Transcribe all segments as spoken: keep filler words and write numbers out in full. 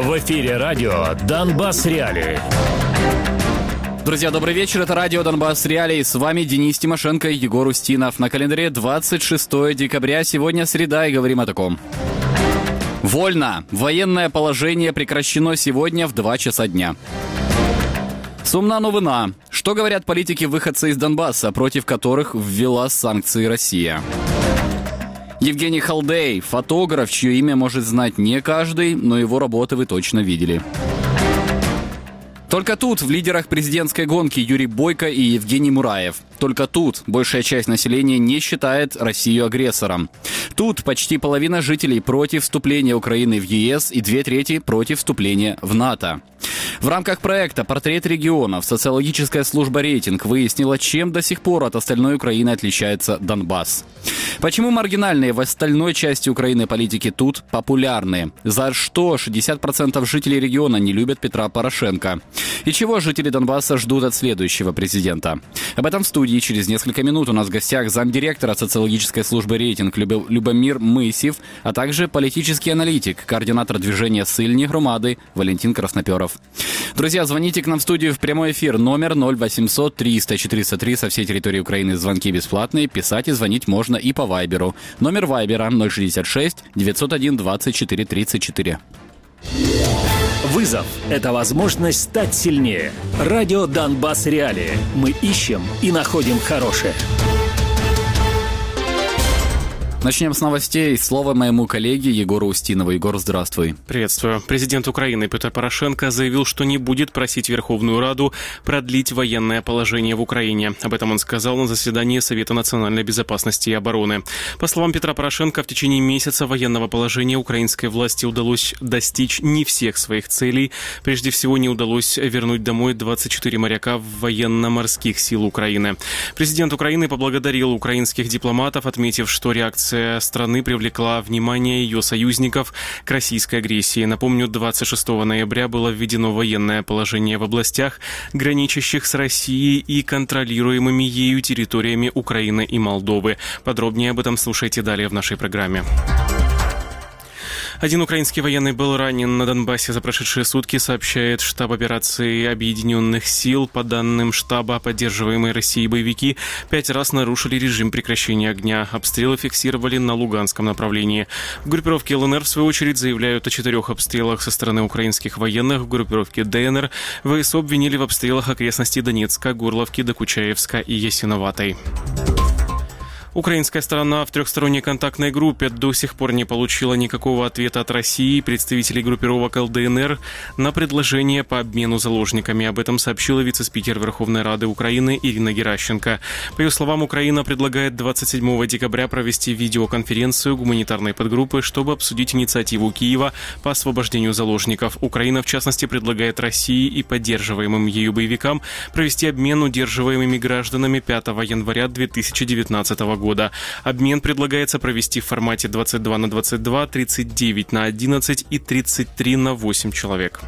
В эфире радио «Донбасс Реалии». Друзья, добрый вечер. Это радио «Донбасс Реалии». С вами Денис Тимошенко и Егор Устинов. На календаре двадцать шестое декабря. Сегодня среда, и говорим о таком. Вольно. Военное положение прекращено сегодня в два часа дня. Сумна новина. Что говорят политики-выходцы из Донбасса, против которых ввела санкции Россия? Евгений Халдей, фотограф, чье имя может знать не каждый, но его работы вы точно видели. Только тут в лидерах президентской гонки Юрий Бойко и Евгений Мураев. Только тут большая часть населения не считает Россию агрессором. Тут почти половина жителей против вступления Украины в ЕС и две трети против вступления в НАТО. В рамках проекта «Портрет регионов» социологическая служба «Рейтинг» выяснила, чем до сих пор от остальной Украины отличается Донбасс. Почему маргинальные в остальной части Украины политики тут популярны? За что шестьдесят процентов жителей региона не любят Петра Порошенко? И чего жители Донбасса ждут от следующего президента? Об этом в студии через несколько минут. У нас в гостях замдиректора социологической службы «Рейтинг» Любомир Мысев, а также политический аналитик, координатор движения «Сильні громади» Валентин Красноперов. Друзья, звоните к нам в студию в прямой эфир. Номер ноль восемьсот триста четыреста три со всей территории Украины. Звонки бесплатные. Писать и звонить можно и по Вайберу. Номер Вайбера ноль шестьдесят шесть девятьсот один двадцать четыре тридцать четыре. Вызов – это возможность стать сильнее. Радио «Донбасс Реалии». Мы ищем и находим хорошее. Начнем с новостей. Слово моему коллеге Егору Устинову. Егор, здравствуй. Приветствую. Президент Украины Петр Порошенко заявил, что не будет просить Верховную Раду продлить военное положение в Украине. Об этом он сказал на заседании Совета национальной безопасности и обороны. По словам Петра Порошенко, в течение месяца военного положения украинской власти удалось достичь не всех своих целей. Прежде всего, не удалось вернуть домой двадцать четыре моряка военно-морских сил Украины. Президент Украины поблагодарил украинских дипломатов, отметив, что реакция страны привлекла внимание ее союзников к российской агрессии. Напомню, двадцать шестого ноября было введено военное положение в областях, граничащих с Россией и контролируемыми ею территориями Украины и Молдовы. Подробнее об этом слушайте далее в нашей программе. Один украинский военный был ранен на Донбассе за прошедшие сутки, сообщает штаб операции Объединенных сил. По данным штаба, поддерживаемые Россией боевики пять раз нарушили режим прекращения огня. Обстрелы фиксировали на Луганском направлении. В группировке ЛНР, в свою очередь, заявляют о четырех обстрелах со стороны украинских военных. В группировке ДНР ВСУ обвинили в обстрелах окрестностей Донецка, Горловки, Докучаевска и Ясиноватой. Украинская сторона в трехсторонней контактной группе до сих пор не получила никакого ответа от России и представителей группировок ЛДНР на предложение по обмену заложниками. Об этом сообщила вице-спикер Верховной Рады Украины Ирина Геращенко. По ее словам, Украина предлагает двадцать седьмого декабря провести видеоконференцию гуманитарной подгруппы, чтобы обсудить инициативу Киева по освобождению заложников. Украина, в частности, предлагает России и поддерживаемым ею боевикам провести обмен удерживаемыми гражданами пятого января две тысячи девятнадцатого года. Обмен предлагается провести в формате двадцать два на двадцать два, тридцать девять на одиннадцать и тридцать три на восемь человек.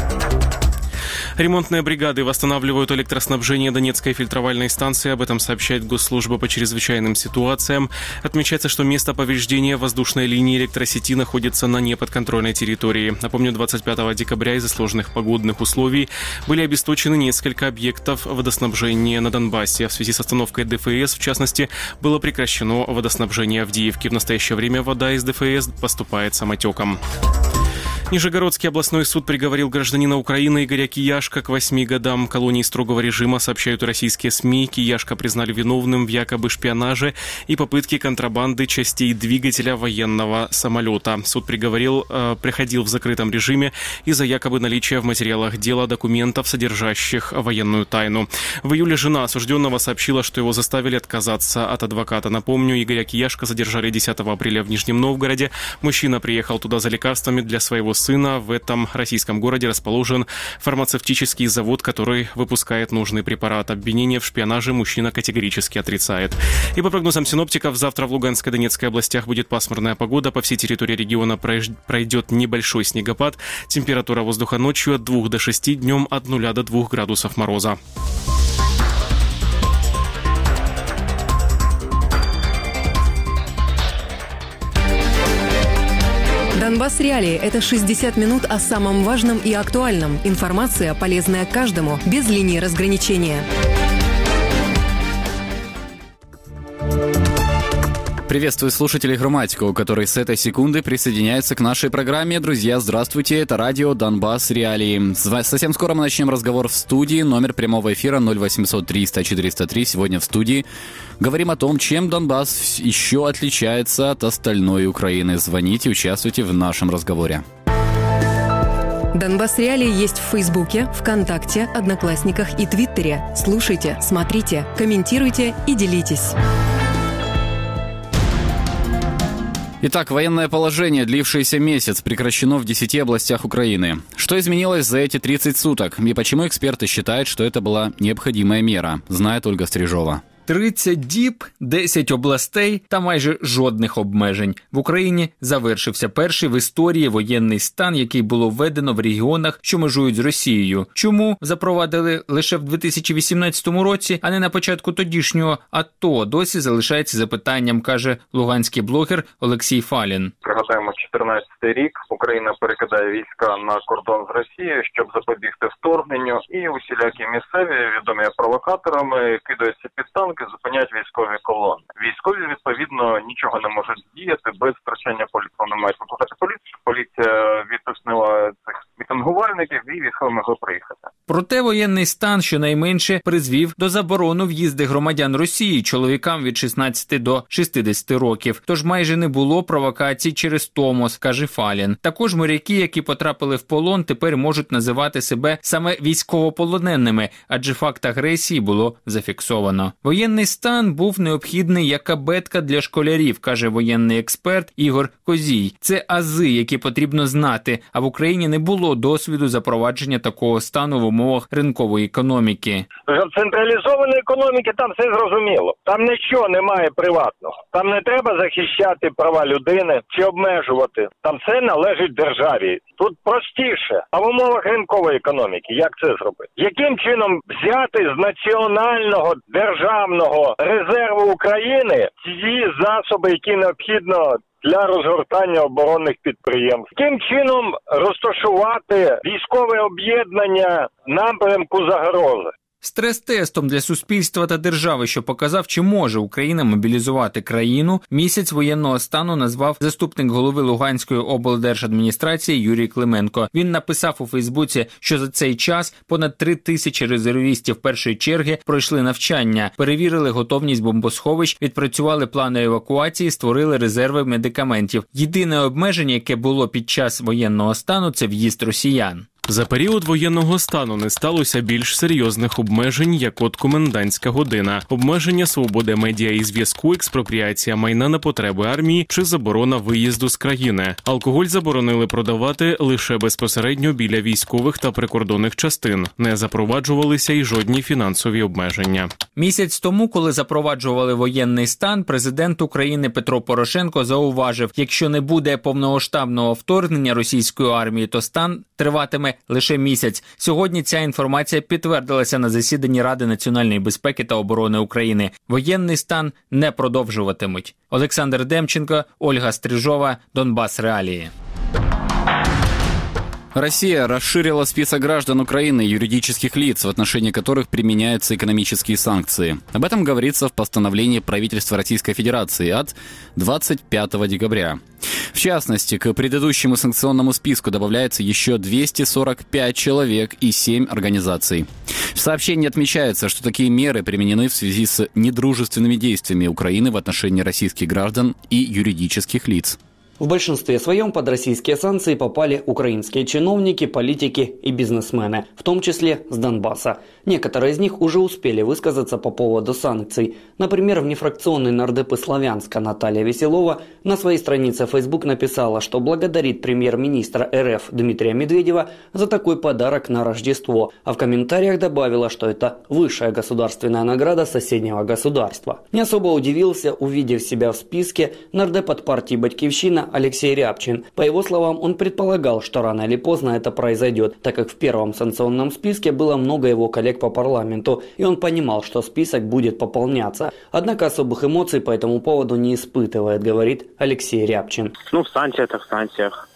Ремонтные бригады восстанавливают электроснабжение Донецкой фильтровальной станции. Об этом сообщает Госслужба по чрезвычайным ситуациям. Отмечается, что место повреждения воздушной линии электросети находится на неподконтрольной территории. Напомню, двадцать пятого декабря из-за сложных погодных условий были обесточены несколько объектов водоснабжения на Донбассе. В связи с остановкой ДФС, в частности, было прекращено водоснабжение Авдеевки. В настоящее время вода из ДФС поступает самотеком. Нижегородский областной суд приговорил гражданина Украины Игоря Кияшко к восьми годам колонии строгого режима, сообщают российские СМИ. Кияшко признали виновным в якобы шпионаже и попытке контрабанды частей двигателя военного самолета. Суд приговорил, э, приходил в закрытом режиме из-за якобы наличия в материалах дела документов, содержащих военную тайну. В июле жена осужденного сообщила, что его заставили отказаться от адвоката. Напомню, Игоря Кияшко задержали десятого апреля в Нижнем Новгороде. Мужчина приехал туда за лекарствами для своего сына. В этом российском городе расположен фармацевтический завод, который выпускает нужный препарат. Обвинение в шпионаже мужчина категорически отрицает. И по прогнозам синоптиков, завтра в Луганской и Донецкой областях будет пасмурная погода. По всей территории региона пройдет небольшой снегопад. Температура воздуха ночью от двух до шести, днем от нуля до двух градусов мороза. Донбасс Реалии – это шестьдесят минут о самом важном и актуальном. Информация, полезная каждому, без линии разграничения. Приветствую слушателей «Громадько», которые с этой секунды присоединяются к нашей программе. Друзья, здравствуйте, это радио «Донбасс Реалии». Совсем скоро мы начнем разговор в студии. Номер прямого эфира ноль восемьсот триста четыреста три. Сегодня в студии говорим о том, чем Донбасс еще отличается от остальной Украины. Звоните, участвуйте в нашем разговоре. Донбасс Реалии есть в Фейсбуке, ВКонтакте, Одноклассниках и Твиттере. Слушайте, смотрите, комментируйте и делитесь. Итак, военное положение, длившееся месяц, прекращено в десяти областях Украины. Что изменилось за эти тридцать суток? И почему эксперты считают, что это была необходимая мера? Знает Ольга Стрижова. тридцять діб, десять областей та майже жодних обмежень. В Україні завершився перший в історії воєнний стан, який було введено в регіонах, що межують з Росією. Чому запровадили лише в дві тисячі вісімнадцятому році, а не на початку тодішнього АТО, досі залишається запитанням, каже луганський блогер Олексій Фалін. Пригадаємо, чотирнадцятий рік Україна перекидає війська на кордон з Росією, щоб запобігти вторгненню, і усілякі місцеві, відомі провокаторами, кидаються під танки, зупиняють військові колони. Військові, відповідно, нічого не можуть діяти без втручання поліції. Вони мають викликати поліцію, поліція відтиснила цих мітингувальників і військові могли приїхати. Проте воєнний стан щонайменше призвів до заборону в'їзди громадян Росії чоловікам від шістнадцяти до шістдесяти років. Тож майже не було провокацій через Томос, каже Фалін. Також моряки, які потрапили в полон, тепер можуть називати себе саме військовополоненими, адже факт агресії було зафіксовано. Воєнний стан був необхідний як абетка для школярів, каже воєнний експерт Ігор Козій. Це ази, які потрібно знати, а в Україні не було досвіду запровадження такого стану в умовах ринкової економіки. В централізованій економіці там все зрозуміло. Там нічого немає приватного. Там не треба захищати права людини чи обмежувати. Там все належить державі. Тут простіше. А в умовах ринкової економіки як це зробити? Яким чином взяти з національного державного резерву України ті засоби, які необхідно для розгортання оборонних підприємств? Яким чином розташувати військове об'єднання напрямку загрози? Стрес-тестом для суспільства та держави, що показав, чи може Україна мобілізувати країну, місяць воєнного стану назвав заступник голови Луганської облдержадміністрації Юрій Клименко. Він написав у Фейсбуці, що за цей час понад три тисячі резервістів першої черги пройшли навчання, перевірили готовність бомбосховищ, відпрацювали плани евакуації, створили резерви медикаментів. Єдине обмеження, яке було під час воєнного стану – це в'їзд росіян. За період воєнного стану не сталося більш серйозних обмежень, як от комендантська година, обмеження свободи медіа і зв'язку, експропріація майна на потреби армії чи заборона виїзду з країни. Алкоголь заборонили продавати лише безпосередньо біля військових та прикордонних частин. Не запроваджувалися й жодні фінансові обмеження. Місяць тому, коли запроваджували воєнний стан, президент України Петро Порошенко зауважив, якщо не буде повномасштабного вторгнення російської армії, то стан триватиме лише місяць. Сьогодні ця інформація підтвердилася на засіданні Ради національної безпеки та оборони України. Воєнний стан не продовжуватимуть. Олександр Демченко, Ольга Стрижова, Донбасс Реалии. Россия расширила список граждан Украины и юридических лиц, в отношении которых применяются экономические санкции. Об этом говорится в постановлении правительства Российской Федерации от двадцать пятого декабря. В частности, к предыдущему санкционному списку добавляется еще двести сорок пять человек и семь организаций. В сообщении отмечается, что такие меры применены в связи с недружественными действиями Украины в отношении российских граждан и юридических лиц. В большинстве своем под российские санкции попали украинские чиновники, политики и бизнесмены, в том числе с Донбасса. Некоторые из них уже успели высказаться по поводу санкций. Например, внефракционный нардеп из Славянска Наталья Веселова на своей странице в Facebook написала, что благодарит премьер-министра РФ Дмитрия Медведева за такой подарок на Рождество, а в комментариях добавила, что это высшая государственная награда соседнего государства. Не особо удивился, увидев себя в списке, нардеп от партии «Батькивщина» Алексей Рябчин. По его словам, он предполагал, что рано или поздно это произойдет, так как в первом санкционном списке было много его коллег по парламенту, и он понимал, что список будет пополняться. Однако особых эмоций по этому поводу не испытывает, говорит Алексей Рябчин. Ну, в санкциях, так в санкциях.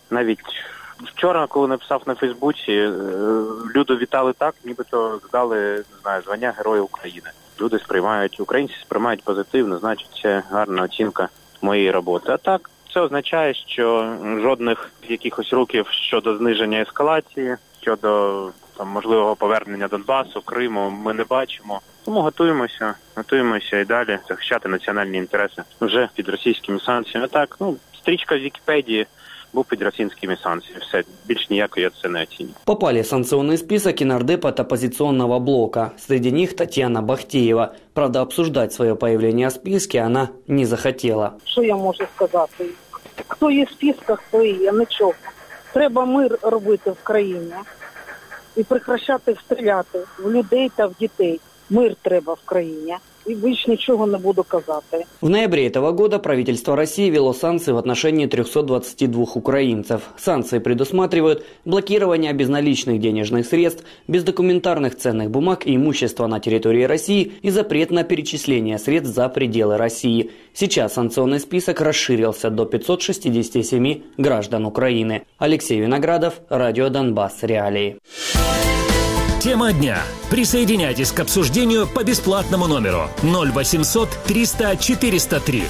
навіть вчора, коли написав на Фейсбуці, люди вітали так, нібито здали, не знаю, звання Героя України. Люди сприймають, українці сприймають позитивно, значить це гарна оцінка моєї роботи. А так, це означає, що жодних якихось рухів щодо зниження ескалації, щодо там можливого повернення Донбасу, Криму ми не бачимо. Тому готуємося, готуємося і далі захищати національні інтереси вже під російськими санкціями. Так, ну, стрічка в Вікіпедії був під российскими санкциями. Все, більш ніяко я це не оцінюю. Попали в санкционный список и нардеп от оппозиционного блока. Среди них Татьяна Бахтеева. Правда, обсуждать свое появление в списке она не захотела. Що я можу сказати? Хто є в списках, то і є, нічого. Треба мир робити в країні і прекращати стріляти в людей та в дітей. Мир треба в країні. И больше ничего не буду казати. В ноябре этого года правительство России ввело санкции в отношении трёхсот двадцати двух украинцев. Санкции предусматривают блокирование безналичных денежных средств, бездокументарных ценных бумаг и имущества на территории России и запрет на перечисление средств за пределы России. Сейчас санкционный список расширился до пятисот шестидесяти семи граждан Украины. Алексей Виноградов, Радио Донбасс. Реалии. Тема дня. Присоединяйтесь к обсуждению по бесплатному номеру ноль восемьсот триста четыреста три.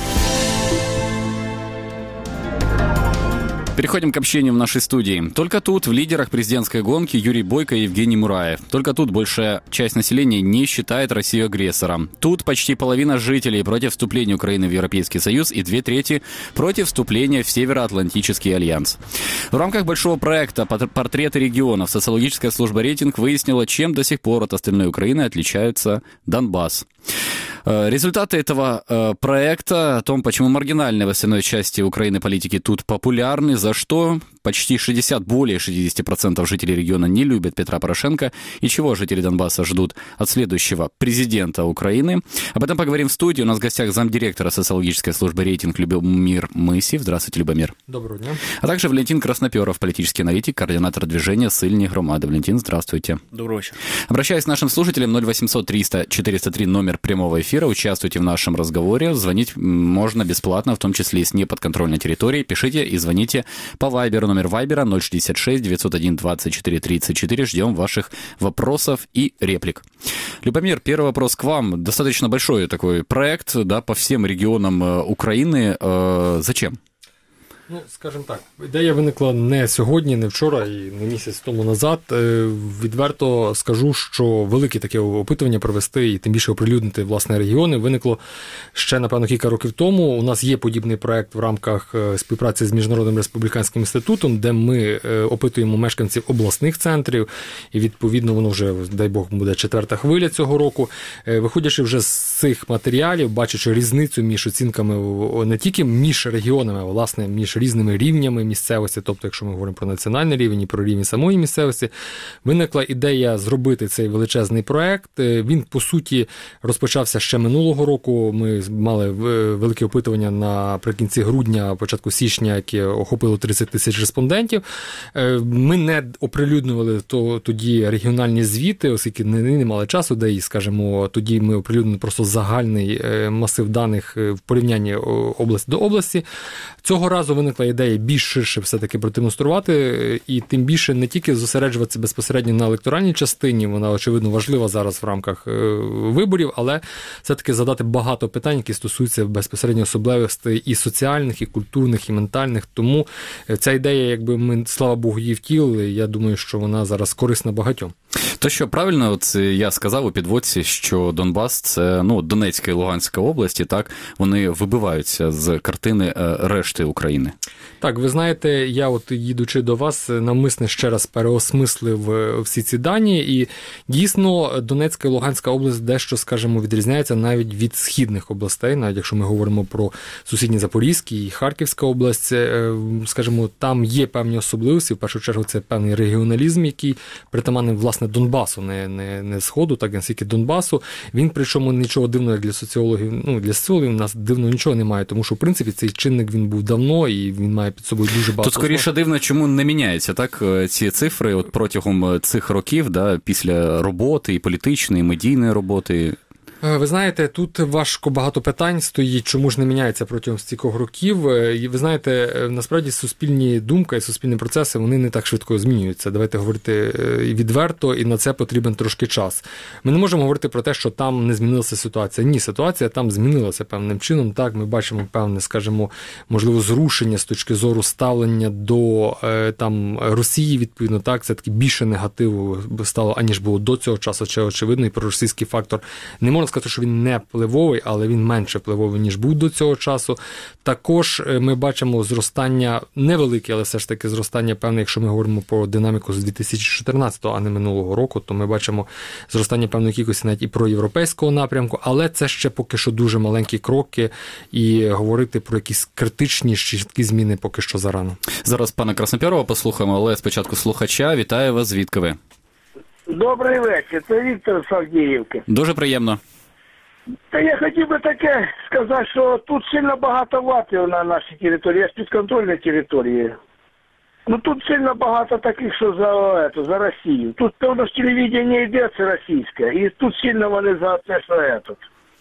Переходим к общению в нашей студии. Только тут в лидерах президентской гонки Юрий Бойко и Евгений Мураев. Только тут большая часть населения не считает Россию агрессором. Тут почти половина жителей против вступления Украины в Европейский Союз и две трети против вступления в Североатлантический альянс. В рамках большого проекта «Портреты регионов» социологическая служба «Рейтинг» выяснила, чем до сих пор от остальной Украины отличается Донбасс. Результаты этого э, проекта о том, почему маргинальные в остальной части Украины политики тут популярны, за что почти шестьдесят, более шестьдесят процентов жителей региона не любят Петра Порошенко и чего жители Донбасса ждут от следующего президента Украины. Об этом поговорим в студии. У нас в гостях замдиректора социологической службы «Рейтинг» Любомир Мысев. Здравствуйте, Любомир. Доброго дня. А также Валентин Красноперов, политический аналитик, координатор движения «Сильні громади». Валентин, здравствуйте. Доброго вечера. Обращаюсь к нашим слушателям. ноль восемьсот триста четыреста три номер прямого эфира. Участвуйте в нашем разговоре. Звонить можно бесплатно, в том числе и с неподконтрольной территории. Пишите и звоните по Вайберу. Номер Вайбера ноль шестьдесят шесть девятьсот один двадцать четыре тридцать четыре. Ждем ваших вопросов и реплик. Любомир, первый вопрос к вам. Достаточно большой такой проект, да, по всем регионам Украины. Зачем? Ну, скажімо так, ідея виникла не сьогодні, не вчора і не місяць тому назад. Відверто скажу, що велике таке опитування провести і тим більше оприлюднити, власне, регіони виникло ще, напевно, кілька років тому. У нас є подібний проект в рамках співпраці з Міжнародним республіканським інститутом, де ми опитуємо мешканців обласних центрів, і, відповідно, воно вже, дай Бог, буде четверта хвиля цього року. Виходячи вже з цих матеріалів, бачачи різницю між оцінками не тільки між регіонами, а, власне, між різними рівнями місцевості, тобто, якщо ми говоримо про національний рівень і про рівень самої місцевості, виникла ідея зробити цей величезний проект. Він, по суті, розпочався ще минулого року. Ми мали велике опитування наприкінці грудня, початку січня, яке охопило тридцять тисяч респондентів. Ми не оприлюднювали то, тоді регіональні звіти, оскільки не, не мали часу, де і, скажімо, тоді ми оприлюднили просто загальний масив даних в порівнянні області до області. Цього разу виникла ідея більш ширше все-таки продемонструвати, і тим більше не тільки зосереджуватися безпосередньо на електоральній частині, вона, очевидно, важлива зараз в рамках виборів, але все-таки задати багато питань, які стосуються безпосередньо особливостей і соціальних, і культурних, і ментальних. Тому ця ідея, якби ми, слава Богу, її втілили, я думаю, що вона зараз корисна багатьом. То що, правильно, от я сказав у підводці, що Донбас – це, ну, Донецька і Луганська області, так, вони вибиваються з картини решти України. Так, ви знаєте, я от, їдучи до вас, навмисне ще раз переосмислив всі ці дані, і дійсно Донецька і Луганська область дещо, скажімо, відрізняється навіть від східних областей, навіть якщо ми говоримо про сусідні Запорізькі і Харківська область, скажімо, там є певні особливості, в першу чергу це певний регіоналізм, який притаманний, власне, Донбасу, не, не, не Сходу, так наскільки Донбасу. Він, причому, нічого дивного для соціологів, ну, для соціологів у нас дивного нічого немає, тому що, в принципі, цей чинник він був давно, і він має під собою дуже багато. Тут скоріше дивно, чому не міняються, так, ці цифри от протягом цих років, да, після роботи, і політичної, і медійної роботи. Ви знаєте, тут важко багато питань стоїть, чому ж не міняється протягом стількох років. І ви знаєте, насправді суспільні думки і суспільні процеси, вони не так швидко змінюються. Давайте говорити відверто, і на це потрібен трошки час. Ми не можемо говорити про те, що там не змінилася ситуація. Ні, ситуація там змінилася певним чином. Так, ми бачимо певне, скажімо, можливо, зрушення з точки зору ставлення до там Росії, відповідно, так, це таки більше негативу стало, аніж було до цього часу, чи очевидно, і проросійський фактор. Не можна сказати, що він не впливовий, але він менше впливовий, ніж був до цього часу. Також ми бачимо зростання, невелике, але все ж таки зростання певне, якщо ми говоримо про динаміку з дві тисячі чотирнадцятого, а не минулого року, то ми бачимо зростання певної кількості навіть і проєвропейського напрямку, але це ще поки що дуже маленькі кроки, і говорити про якісь критичні чіткі зміни поки що зарано. Зараз пана Краснопєрова послухаємо, але спочатку слухача. Вітаю вас, звідки ви? Добрий вечір, це Віктор з Авдіївки. Дуже приємно. Та я хотів би таке сказати, що тут сильно багато ватів на нашій території, я з підконтрольної території. Ну тут сильно багато таких, що за, это, за Росію. Тут певно ж телевідення йде, це російське, і тут сильно вони за те, що этот.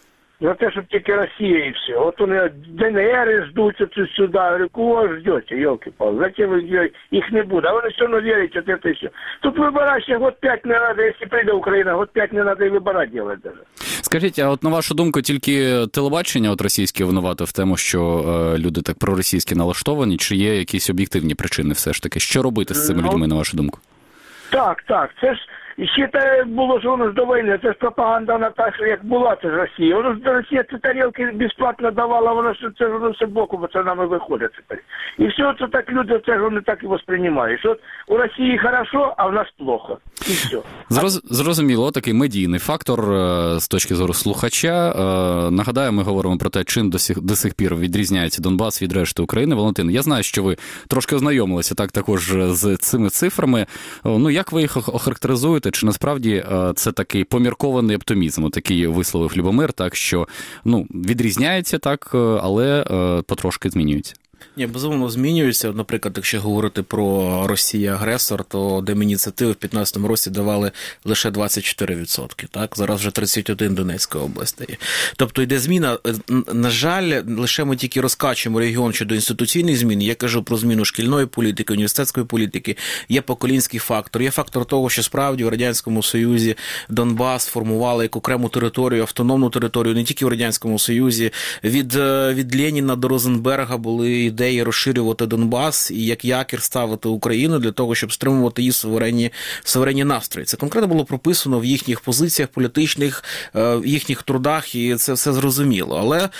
За те, щоб тільки Росія і все. От вони ДНР ждуть оцю сюди. Я говорю, кого ждете, елки-палки? Зачем ви ждете? Їх не буде. А вони все одно вірять, от це все. Тут вибирати ще год п'ять не треба, якщо прийде Україна, год п'ять не треба і вибирати робити даже. Скажіть, а от на вашу думку, тільки телебачення от російське винувате в тому, що е, люди так проросійськи налаштовані, чи є якісь об'єктивні причини все ж таки? Що робити з цими ну, людьми, на вашу думку? Так, так. Це ж і ще те було, що воно ж до війни, це ж пропаганда на так, що як була, це ж Росія. Воно ж Росія ці тарілки безплатно давала, воно ж це воно все боку, бо це нами виходить тепер. І все це так люди, це ж вони так і восприймають. Що у Росії хорошо, а в нас плохо. І все. Зроз, зрозуміло, такий медійний фактор з точки зору слухача. Нагадаю, ми говоримо про те, чим до сих, до сих пір відрізняється Донбас від решти України. Валентин, я знаю, що ви трошки ознайомилися так також з цими цифрами. Ну, як ви їх охарактеризуєте? Чи насправді це такий поміркований оптимізм, такий висловив Любомир, так що ну, відрізняється так, але потрошки змінюється? Ні, безумовно змінюються. Наприклад, якщо говорити про Росію-агресор, то демініціативи в п'ятнадцятому році давали лише двадцять чотири відсотки. Так? Зараз вже тридцять один Донецької області. Тобто йде зміна. На жаль, лише ми тільки розкачуємо регіон щодо інституційних змін. Я кажу про зміну шкільної політики, університетської політики. Є поколінський фактор. Є фактор того, що справді в Радянському Союзі Донбас формували як окрему територію, автономну територію, не тільки в Радянському Союзі. Від, від Леніна до Розенберга були ідеї розширювати Донбас і як якір ставити Україну для того, щоб стримувати її суверенні, суверенні настрої. Це конкретно було прописано в їхніх позиціях політичних, в їхніх трудах, і це все зрозуміло. Але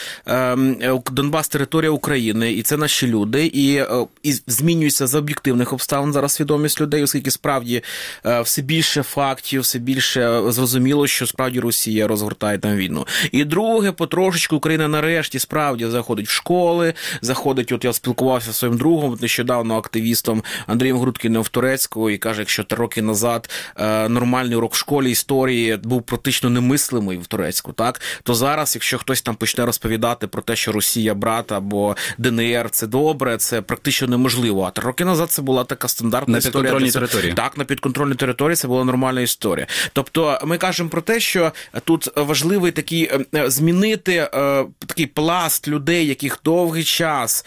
е, Донбас – територія України, і це наші люди, і, і змінюється з об'єктивних обставин зараз свідомість людей, оскільки справді все більше фактів, все більше зрозуміло, що справді Росія розгортає там війну. І друге, потрошечку Україна нарешті справді заходить в школи, заходить. От я спілкувався зі своїм другом, нещодавно активістом Андрієм Грудкіним в Турецьку, і каже, якщо три роки назад е, нормальний урок в школі історії був практично немислимий в Турецьку, так, то зараз, якщо хтось там почне розповідати про те, що Росія брат або ДНР це добре, це практично неможливо. А три роки назад це була така стандартна на історія. На підконтрольній території. Так, на підконтрольній території це була нормальна історія. Тобто ми кажемо про те, що тут важливий такий змінити е, такий пласт людей, яких довгий час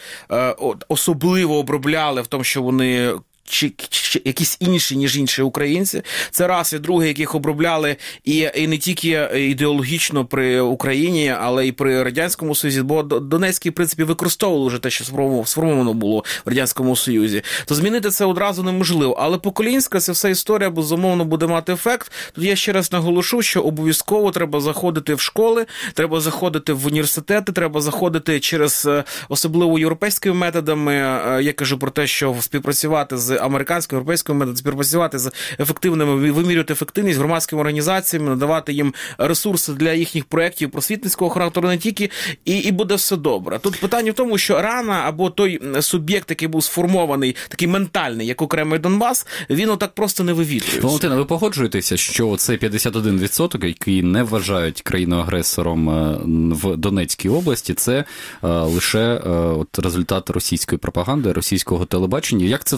особливо обробляли в тому, що вони чи, чи якісь інші, ніж інші українці. Це раз, і друге, яких обробляли і, і не тільки ідеологічно при Україні, але і при Радянському Союзі, бо Донецький, в принципі, використовували вже те, що сформовано було в Радянському Союзі. То змінити це одразу неможливо. Але поколінська ця вся історія, безумовно, буде мати ефект. Тут я ще раз наголошу, що обов'язково треба заходити в школи, треба заходити в університети, треба заходити через особливо європейськими методами. Я кажу про те, що співпрацювати з американською, європейською методом, співпрацювати з ефективними, вимірювати ефективність громадськими організаціями, надавати їм ресурси для їхніх проєктів просвітницького характеру не тільки, і, і буде все добре. Тут питання в тому, що рана або той суб'єкт, який був сформований, такий ментальний, як окремий Донбас, він отак просто не вивітрюється. Валентина, ви погоджуєтеся, що це п'ятдесят один відсоток, який не вважають країною-агресором в Донецькій області, це лише от результат російської пропаганди, російського телебачення? Як це взагалі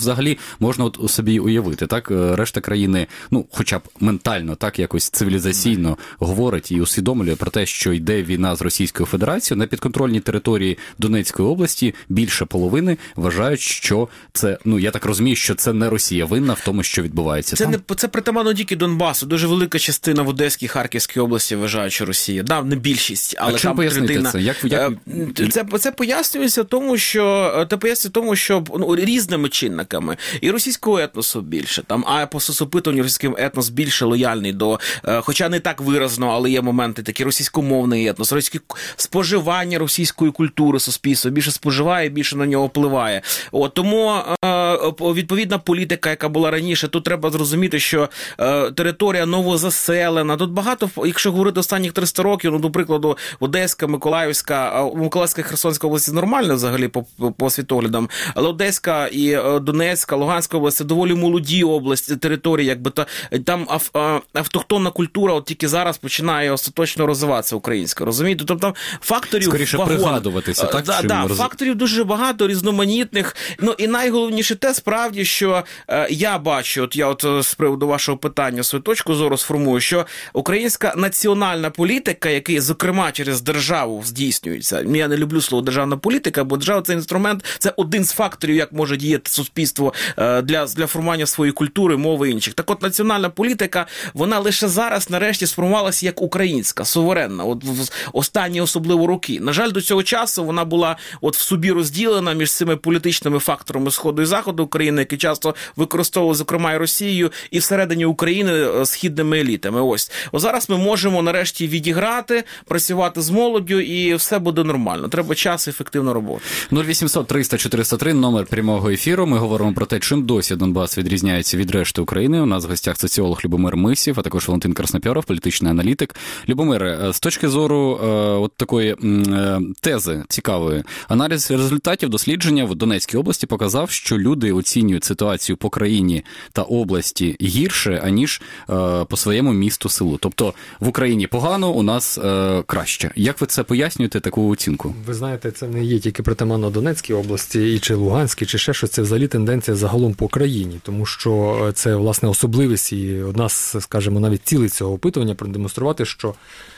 можна от собі уявити, так, решта країни, ну, хоча б ментально, так, якось цивілізаційно говорить і усвідомлює про те, що йде війна з Російською Федерацією. На підконтрольній території Донецької області більше половини вважають, що це, ну, я так розумію, що це не Росія винна в тому, що відбувається це там. Не, це притаманно тільки Донбасу. Дуже велика частина в Одеській, Харківській області вважають, що Росія. Да, не більшість, але а чим там пояснити третина. це? Як, як... Це, це пояснюється тому, що, це пояснюється тому, що ну, різними чинниками. І російського етносу більше. Там, а по соцопитуванню російський етнос більше лояльний до, хоча не так виразно, але є моменти такі, російськомовний етнос, російське споживання російської культури суспільства більше споживає, більше на нього впливає. От, тому відповідна політика, яка була раніше, тут треба зрозуміти, що територія новозаселена, тут багато, якщо говорити останніх триста років, ну, до прикладу, Одеська, Миколаївська, Миколаївська і Херсонська області нормально взагалі по, по світоглядам, але Одеська і Донецька, Луганська область, це доволі молоді області, території, якби та, там ав, автохтонна культура от тільки зараз починає остаточно розвиватися українська, розумієте? Тобто факторів скоріше вагон. Пригадуватися, так? Да, да, роз... Факторів дуже багато, різноманітних, ну і найголовніше те, справді, що е, я бачу, от я от з приводу вашого питання свою точку зору сформую, що українська національна політика, яка, зокрема, через державу здійснюється, я не люблю слово державна політика, бо держава – це інструмент, це один з факторів, як може діяти суспільство е, для, для формування своєї культури, мови і інших. Так от, національна політика, вона лише зараз, нарешті, сформувалася як українська, суверенна, от в останні особливо роки. На жаль, до цього часу вона була от в собі розділена між цими політичними факторами Сходу і Заходу України, які часто використовували, зокрема, і Росією, і всередині України східними елітами. Ось. Ось зараз ми можемо нарешті відіграти, працювати з молоддю, і все буде нормально. Треба час і ефективна робота. нуль вісімсот триста чотириста три, номер прямого ефіру. Ми говоримо про те, чим досі Донбас відрізняється від решти України. У нас в гостях соціолог Любомир Мисів, а також Валентин Краснопьоров, політичний аналітик. Любомире, з точки зору е, от такої е, тези цікавої, аналіз результатів дослідження в Донецькій області показав, що люди оцінюють ситуацію по країні та області гірше, аніж е, по своєму місту, селу. Тобто в Україні погано, у нас е, краще. Як ви це пояснюєте, таку оцінку? Ви знаєте, це не є тільки притаманно Донецькій області, і чи Луганській, чи ще щось. Це взагалі тенденція загалом по країні, тому що це, власне, особливість і одна з, скажімо, навіть цілей цього опитування продемонструвати, що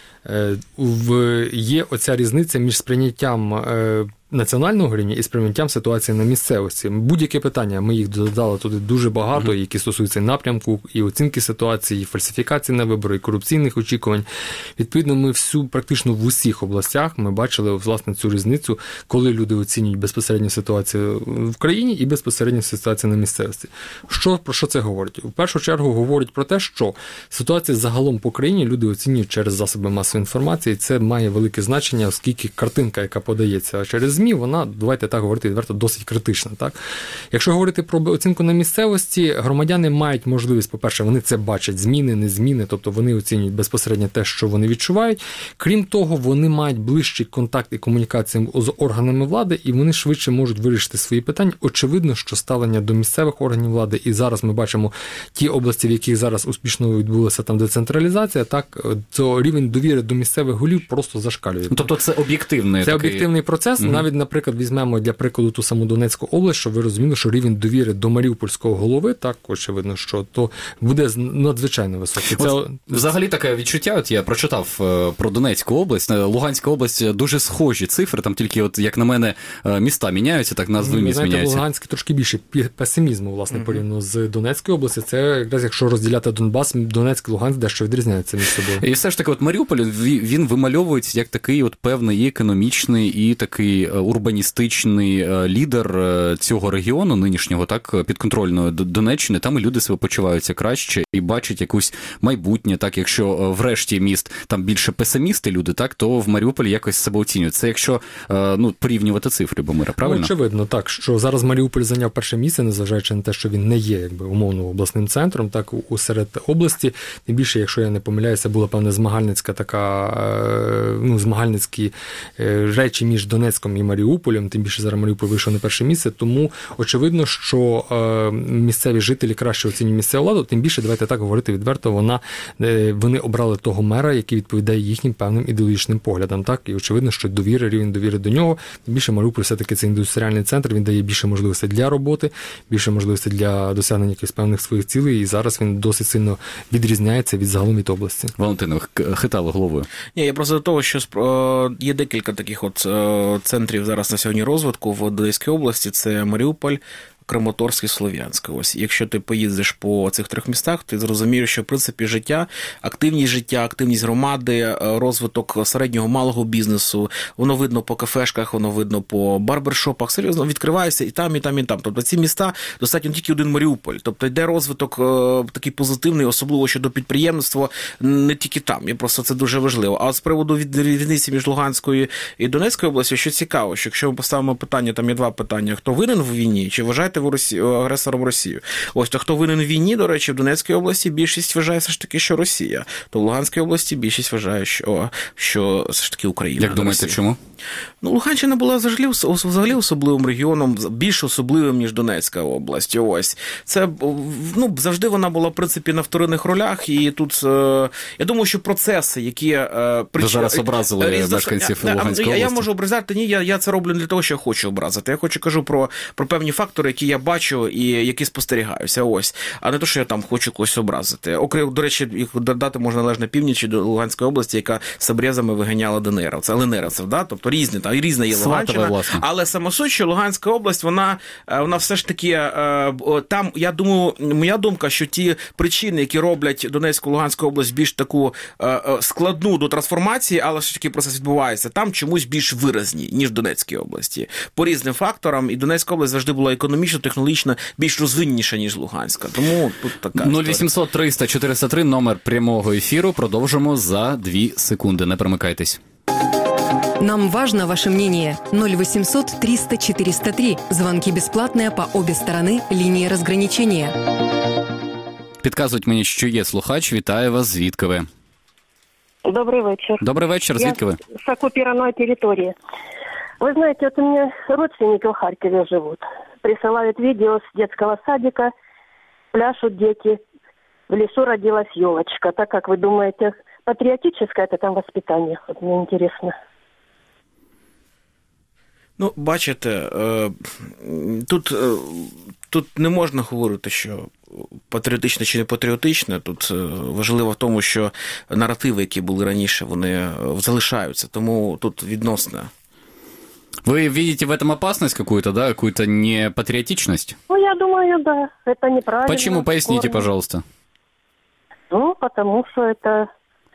є оця різниця між сприйняттям національного рівня і сприйняттям ситуації на місцевості. Будь-яке питання, ми їх додали туди дуже багато, mm-hmm. які стосуються напрямку, і оцінки ситуації, і фальсифікації на вибори, і корупційних очікувань. Відповідно, ми всю, практично в усіх областях ми бачили, власне, цю різницю, коли люди оцінюють безпосередню ситуацію в країні і безпосередню ситуацію на місцевості. Що, про що це говорить? В першу чергу говорить про те, що ситуація загалом по країні люди оцінюють через засоби масової інформації, і це має велике значення, оскільки картинка, яка подається через ЗМІ, вона, давайте так говорити відверто, досить критична. Так? Якщо говорити про оцінку на місцевості, громадяни мають можливість, по-перше, вони це бачать, зміни, не зміни, тобто вони оцінюють безпосередньо те, що вони відчувають. Крім того, вони мають ближчий контакт і комунікацію з органами влади, і вони швидше можуть вирішити свої питання. Очевидно, що ставлення до місцевих органів влади, і зараз ми бачимо ті області, в яких зараз успішно відбулася там децентралізація, так, то рівень довіри до місцевих голів просто зашкалює. Тобто це об'єктивний Це такий... об'єктивний процес. Mm-hmm. Навіть, наприклад, візьмемо для прикладу ту саму Донецьку область, щоб ви розуміли, що рівень довіри до маріупольського голови, так, очевидно, що то буде надзвичайно високий. Це... Взагалі таке відчуття, от я прочитав про Донецьку область, Луганська область дуже схожі цифри, там тільки, от, як на мене, міста міняються, так назви міст міняються. В Луганській трошки більше песимізму, власне, mm-hmm. порівняно з Донецькою областю. Це якраз, якщо розділяти Донбас, Донецьк і Луганськ дещо відрізняється між собою. І все ж таки, от Маріуполь, він вимальовується як такий от певний економічний і такий урбаністичний лідер цього регіону нинішнього, так, підконтрольної Донеччини. Там і люди себе почуваються краще і бачать якусь майбутнє, так, якщо в решті міст там більше песимісти люди, так, то в Маріуполі якось себе оцінюють. Це якщо, ну, порівнювати цифри, Любомире, правильно? Ну, очевидно, так, що зараз Маріуполь зайняв перше місце, незважаючи на те, що він не є, якби, умовно обласним центром, так, у серед області. Тим більше, якщо я не помиляюся, була певна змагальницька така, ну, змагальницькі речі між Донецьком і Маріуполем, тим більше зараз Маріуполь вийшов на перше місце, тому очевидно, що е, місцеві жителі краще оцінюють місцеву владу, тим більше, давайте так говорити відверто, вона, е, вони обрали того мера, який відповідає їхнім певним ідеологічним поглядам, так, і очевидно, що довіра, рівень довіри до нього, тим більше Маріуполь все-таки це індустріальний центр, він дає більше можливостей для роботи, більше можливостей для досягнення якихось певних своїх цілей, і зараз він досить сильно відрізняється від загалом від області. Валентино, хитали головою. Ні, я просто до того, що є декілька таких от центрів зараз на сьогодні розвитку в Одеській області, це Маріуполь, Краматорськ і Слов'янськ. Ось, якщо ти поїздиш по цих трьох містах, ти зрозумієш, що в принципі життя, активність життя, активність громади, розвиток середнього малого бізнесу, воно видно по кафешках, воно видно по барбершопах, серйозно відкривається і там, і там, і там. Тобто ці міста достатньо тільки один Маріуполь. Тобто йде розвиток е, такий позитивний, особливо щодо підприємництва, не тільки там. І просто це дуже важливо. А от з приводу різниці між Луганською і Донецькою областю, що цікаво, що якщо ми поставимо питання, там є два питання: хто винен в війні, чи вважаєте в Росії, агресором Росію? Ось, то хто винен в війні, до речі, в Донецькій області більшість вважає все ж таки, що Росія. То в Луганській області більшість вважає, що, що все ж таки Україна. Як думаєте, чому? Ну, Луганщина була взагалі, взагалі особливим регіоном, більш особливим, ніж Донецька область. Ось. Це, ну, завжди вона була, в принципі, на вторинних ролях, і тут, я думаю, що процеси, які... Прич... Ви зараз образили Різ... мешканців я, Луганської я, області. Я можу образити, ні, я, я це роблю не для того, що я хочу образити. Я хочу кажу про, про певні фактори, які я бачу і які спостерігаюся. Ось. А не то, що я там хочу когось образити. Окрім, до речі, їх додати можна належно північі до Луганської області, яка з обрізами виганяла ДНРівців, ЛНРівців, да? Тобто різні, там різна є Луганщина. Але сама суть, що Луганська область, вона, вона все ж таки, там, я думаю, моя думка, що ті причини, які роблять Донецьку, Луганську область більш таку складну до трансформації, але все ж таки процес відбувається, там чомусь більш виразні, ніж в Донецькій області. По різним факторам, і Донецька область завжди була економічно, технологічно більш розвинніша, ніж Луганська. Тому тут така нуль вісімсот триста чотириста три номер прямого ефіру. Продовжимо за дві секунди. Не перемикайтесь. Нам важно ваше мнение. ноль восемьсот триста четыреста три. Звонки бесплатные по обе стороны линии разграничения. Підказують мені, що є слухач. Вітаю вас. Звідки ви? Добрый вечер. Добрый вечер. Звідки ви? Я с оккупированной территории. Вы знаете, вот у меня родственники в Харькове живут. Присылают видео с детского садика. Пляшут дети. В лесу родилась елочка. Так как вы думаете, патриотическое это там воспитание? Вот мне интересно. Ну, бачите, тут, тут не можна говорити, що патріотичне чи не патріотичне. Тут важливо в тому, що наративи, які були раніше, вони залишаються. Тому тут відносно. Вы видите в этом опасность какую-то, да, какую-то непатриотичность? Ну, я думаю, да, это неправильно. Почему? Поясните, пожалуйста. Ну, потому что это...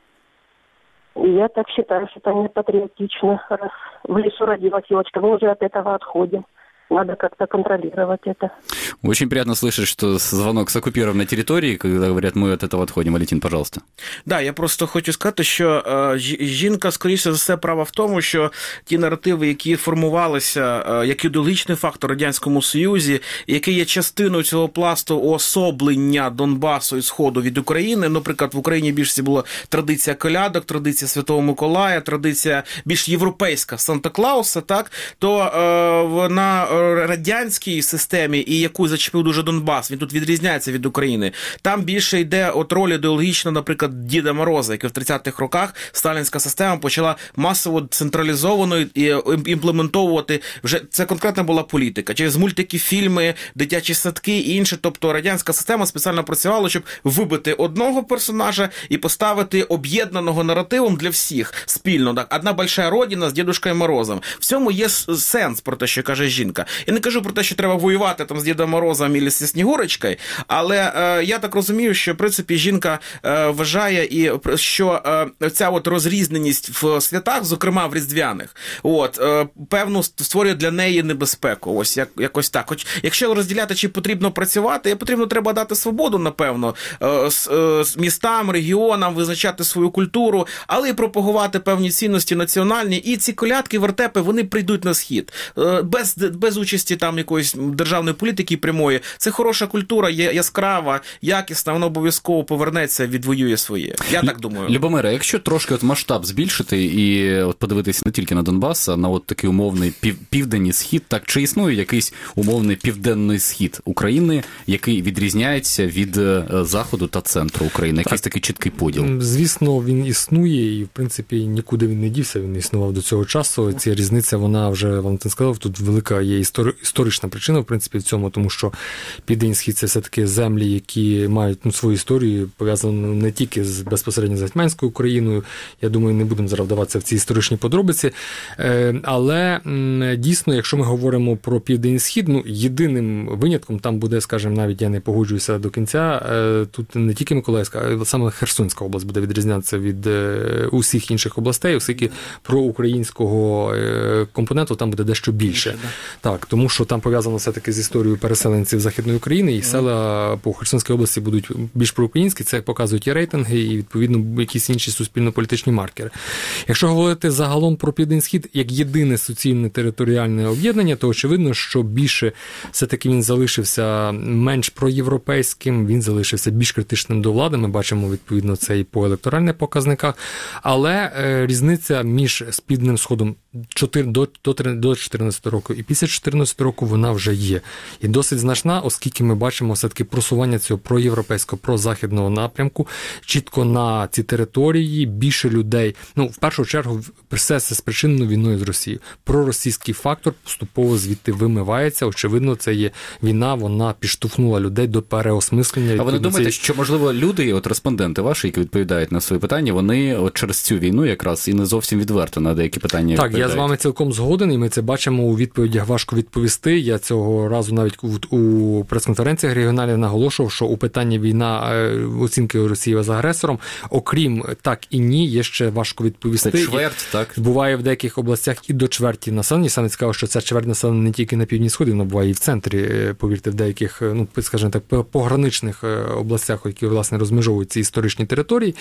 Я так считаю, что это не патриотично, раз в лесу родилась елочка. Мы уже от этого отходим. Надо как-то контролировать это. Очень приятно слышать, что звонок с оккупированной территории, когда говорят, мы от этого отходим. Валентин, пожалуйста. Да, я просто хочу сказати, що е, жінка, скоріше за все, права в тому, що ті наративи, які формувалися е, як ідеологічний фактор в Радянському Союзі, який є частиною цього пласту уособлення Донбасу і Сходу від України, наприклад, в Україні більшості була традиція колядок, традиція Святого Миколая, традиція більш європейська Санта-Клауса, так, то е, на радянській системі, і яку зачепив дуже Донбас, він тут відрізняється від України. Там більше йде от роль ідеологічна, наприклад, Діда Мороза, який в тридцятих роках сталінська система почала масово централізовано імплементовувати, вже це конкретна була політика. Через мультики, фільми, дитячі садки і інше. Тобто радянська система спеціально працювала, щоб вибити одного персонажа і поставити об'єднаного наративом для всіх спільно. Так, одна большая родина з Дідушкою Морозом. В цьому є сенс, про те, що каже жінка. Я не кажу про те, що треба воювати там з Дідом Морозом і зі Снігурочкою, але е, я так розумію, що в принципі жінка е, вважає, і що е, ця от розрізненість в святах, зокрема в різдвяних, от, е, певно створює для неї небезпеку. Ось як, якось так. Хоч якщо розділяти, чи потрібно працювати, потрібно треба дати свободу, напевно, е, з, е, з містам, регіонам, визначати свою культуру, але і пропагувати певні цінності національні. І ці колядки, вертепи, вони прийдуть на схід. Е, без, без участі там якоїсь державної політики прямої. Це хороша культура, є яскрава, якісна, вона обов'язково повернеться, відвоює своє. Я так думаю. Любомире, якщо трошки от масштаб збільшити і от подивитися не тільки на Донбас, а на от такий умовний пів, південний схід, так чи існує якийсь умовний південний схід України, який відрізняється від заходу та центру України? Якийсь такий чіткий поділ? Звісно, він існує і, в принципі, нікуди він не дівся, він існував до цього часу. Ця різниця, вона вже, Валентин сказав, тут велика є істори, історична причина, в принципі, в цьому, тому що Південний Схід – це все-таки землі, які мають ну, свою історію, пов'язану не тільки з безпосередньо з Гетьманською Україною. Я думаю, не будемо зараз вдаватися в ці історичні подробиці. Але дійсно, якщо ми говоримо про Південний Схід, ну, єдиним винятком там буде, скажімо, навіть я не погоджуюся до кінця, тут не тільки Миколаївська, а саме Херсонська область буде відрізнятися від усіх інших областей, оскільки про українського компоненту там буде дещо більше. Так, тому що там пов'язано все-таки з історією переселенців Західної України, і села по Херсонській області будуть більш проукраїнські, це показують і рейтинги, і, відповідно, якісь інші суспільно-політичні маркери. Якщо говорити загалом про Південний Схід як єдине суцільне територіальне об'єднання, то очевидно, що більше все-таки він залишився менш проєвропейським, він залишився більш критичним до влади, ми бачимо, відповідно, це і по електоральних показниках, але е, різниця між Південним Сходом до, до, до чотирнадцятого року і після чотирнадцятого року вона вже є. І досить значна, оскільки ми бачимо все-таки просування цього проєвропейського, прозахідного напрямку, чітко на ці території більше людей, ну, в першу чергу, все це спричинено війною з Росією. Проросійський фактор поступово звідти вимивається, очевидно, це є війна, вона підштовхнула людей до переосмислення. А ви не думаєте, що, можливо, люди, от респонденти ваші, які відповідають на свої питання, вони от через цю війну якраз і не зовсім відверто на деякі питання відповідають? Так, я з вами цілком згоден, і ми це бачимо у відповідях, важко відповісти. Я цього разу навіть у прес-конференціях регіональних наголошував, що у питанні війна, оцінки Росії за агресором, окрім так і ні, є ще важко відповісти. Це чверть, так? Буває в деяких областях і до чверті населення. Саме цікаво, що ця чверть населення не тільки на півдні сході, але буває і в центрі, повірте, в деяких, ну, скажімо так, пограничних областях, які, власне, розмежовують ці історичні території,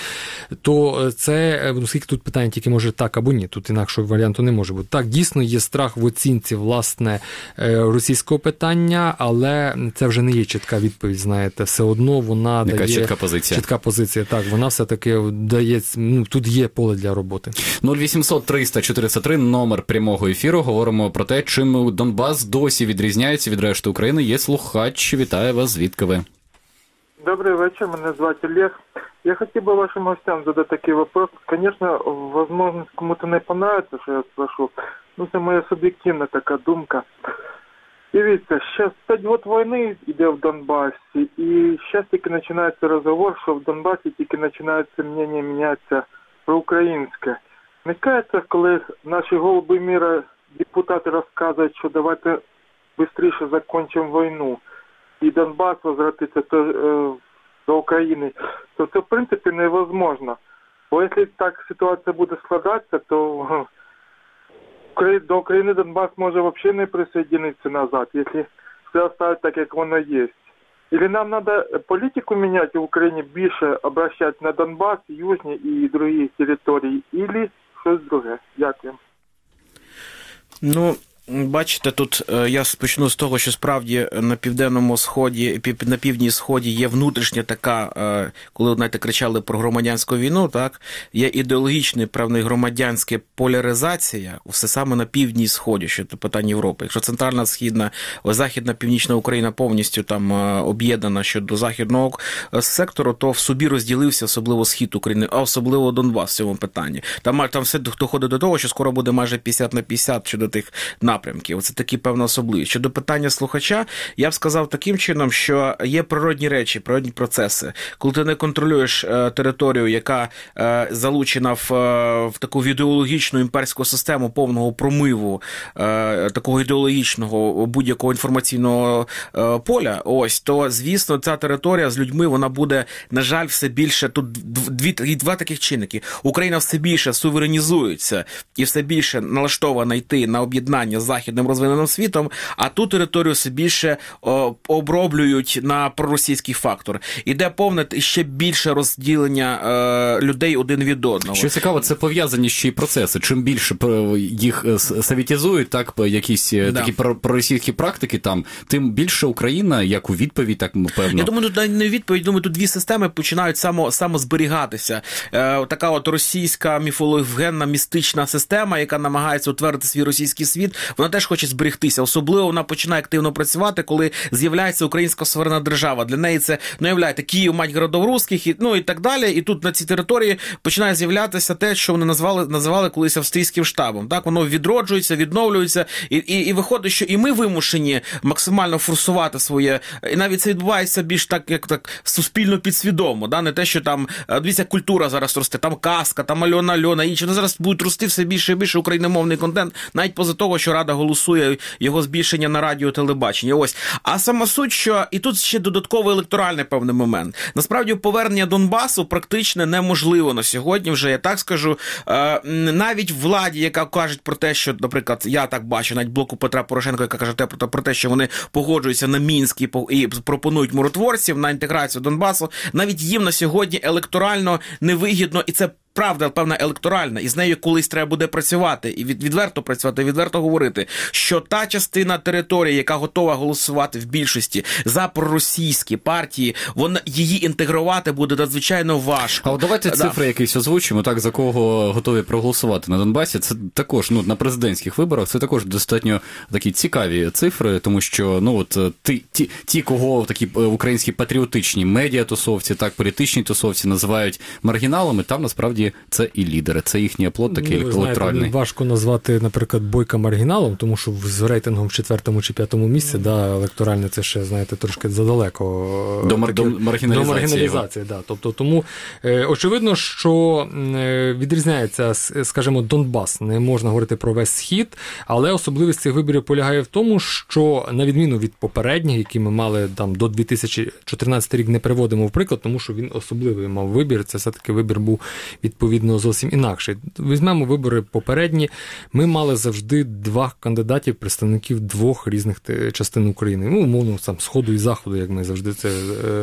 то це, оскільки тут питання тільки може так або ні, тут інакшого варіанту не може бути. Так, дійсно є страх в оцінці, власне, російського питання, але це вже не є чітка відповідь, знаєте, все одно вона Яка дає... чітка позиція. Чітка позиція, так, вона все-таки дає, ну, тут є поле для роботи. нуль вісімсот триста чотириста три, номер прямого ефіру. Говоримо про те, чим Донбас досі відрізняється від решти України. Є слухач, вітаю вас, звідки ви? Добрий вечір, мене звати Олег. Я хотів би вашим гостям задати такий вопрос. Звісно, можливо, кому-то не подобається, що я спрошу. Ну, це моя суб'єктивна така думка. Дивіться, зараз п'ять років війни йде в Донбасі, і зараз тільки починається розговор, що в Донбасі тільки починається мнення мінятися проукраїнське. Мені кажеться, коли наші голуби міра, депутати розказують, що давайте швидше закінчимо війну, і Донбас возвратиться то, е, до України, то це в принципі невозможно. Бо якщо так ситуація буде складатися, то е, до України Донбас може взагалі не присоединитися назад, якщо все оставить так, як воно є. Или нам треба політику міняти в Україні, більше обращати на Донбас, Южні і інші території, або щось друге. Дякую. Ну, бачите, тут я почну з того, що справді на південному сході, на півдні сході є внутрішня така, коли, знаєте, кричали про громадянську війну, так, є ідеологічна, певна громадянська поляризація, все саме на півдні сході, що це питання Європи. Якщо центральна, східна, західна, північна Україна повністю там об'єднана щодо західного сектору, то в собі розділився особливо схід України, а особливо Донбас в цьому питанні. Там, там все доходить до того, що скоро буде майже п'ятдесят на п'ятдесят щодо тих напрямків. Оце такі певна особливість. Щодо питання слухача, я б сказав таким чином, що є природні речі, природні процеси. Коли ти не контролюєш е, територію, яка е, залучена в, е, в таку ідеологічну імперську систему повного промиву, е, такого ідеологічного будь-якого інформаційного е, поля, ось, то, звісно, ця територія з людьми, вона буде, на жаль, все більше, тут дві, два таких чинники. Україна все більше суверенізується і все більше налаштована йти на об'єднання з західним розвиненим світом, а ту територію все більше о, оброблюють на проросійський фактор. Іде повне ще більше розділення е, людей один від одного. Що цікаво, це пов'язані ще й процеси. Чим більше їх совєтізують, так, якісь да. такі проросійські практики там, тим більше Україна, як у відповідь, так, певно. Я думаю, тут не відповідь, думаю, тут дві системи починають само, самозберігатися. Е, така от російська міфологенна містична система, яка намагається утвердити свій російський світ, вона теж хоче зберегтися. Особливо вона починає активно працювати, коли з'являється українська суверенна держава. Для неї це, ну, являєте, Київ, мать городов русських, і, ну, і так далі. І тут на цій території починає з'являтися те, що вони назвали, називали колись австрійським штабом. Так, воно відроджується, відновлюється, і, і, і виходить, що і ми вимушені максимально форсувати своє, і навіть це відбувається більш так, як так, суспільно підсвідомо, да? Не те, що там, дивіться, культура зараз росте, там казка, там Альона Альона, інші, ну, зараз будуть рости все більше і більше україномовний контент, навіть поза того, що Рада голосує його збільшення на радіо, телебачення. Ось. А сама суть, що і тут ще додатковий електоральний певний момент. Насправді, повернення Донбасу практично неможливо на сьогодні вже, я так скажу, навіть владі, яка каже про те, що, наприклад, я так бачу, навіть блоку Петра Порошенка, яка каже про те, що вони погоджуються на Мінськ і пропонують миротворців на інтеграцію Донбасу, навіть їм на сьогодні електорально невигідно, і це правда, певна, електоральна, і з нею колись треба буде працювати, і від, відверто працювати, відверто говорити, що та частина території, яка готова голосувати в більшості за проросійські партії, вона, її інтегрувати буде надзвичайно важко. А от давайте да. цифри якісь озвучимо, так, за кого готові проголосувати на Донбасі. Це також, ну, на президентських виборах, це також достатньо такі цікаві цифри, тому що, ну, от, ті, ті, ті кого такі українські патріотичні медіатусовці, так, політичні тусовці називають маргіналами, там, насправді, це і лідери, це їхній оплот такий ну, електоральний. Знаєте, важко назвати, наприклад, Бойка маргіналом, тому що з рейтингом в четвертому чи п'ятому місці, mm. да, електоральне це ще, знаєте, трошки задалеко. До, такі, до маргіналізації. До маргіналізації, да. Тобто, тому е, очевидно, що е, відрізняється, скажімо, Донбас. Не можна говорити про весь Схід, але особливість цих виборів полягає в тому, що на відміну від попередніх, які ми мали там до дві тисячі чотирнадцятого рік, не приводимо в приклад, тому що він особливий мав вибір, це все-таки вибір був відповідно зовсім інакший. Візьмемо вибори попередні. Ми мали завжди два кандидатів, представників двох різних частин України. Ну, умовно, там, Сходу і Заходу, як ми завжди це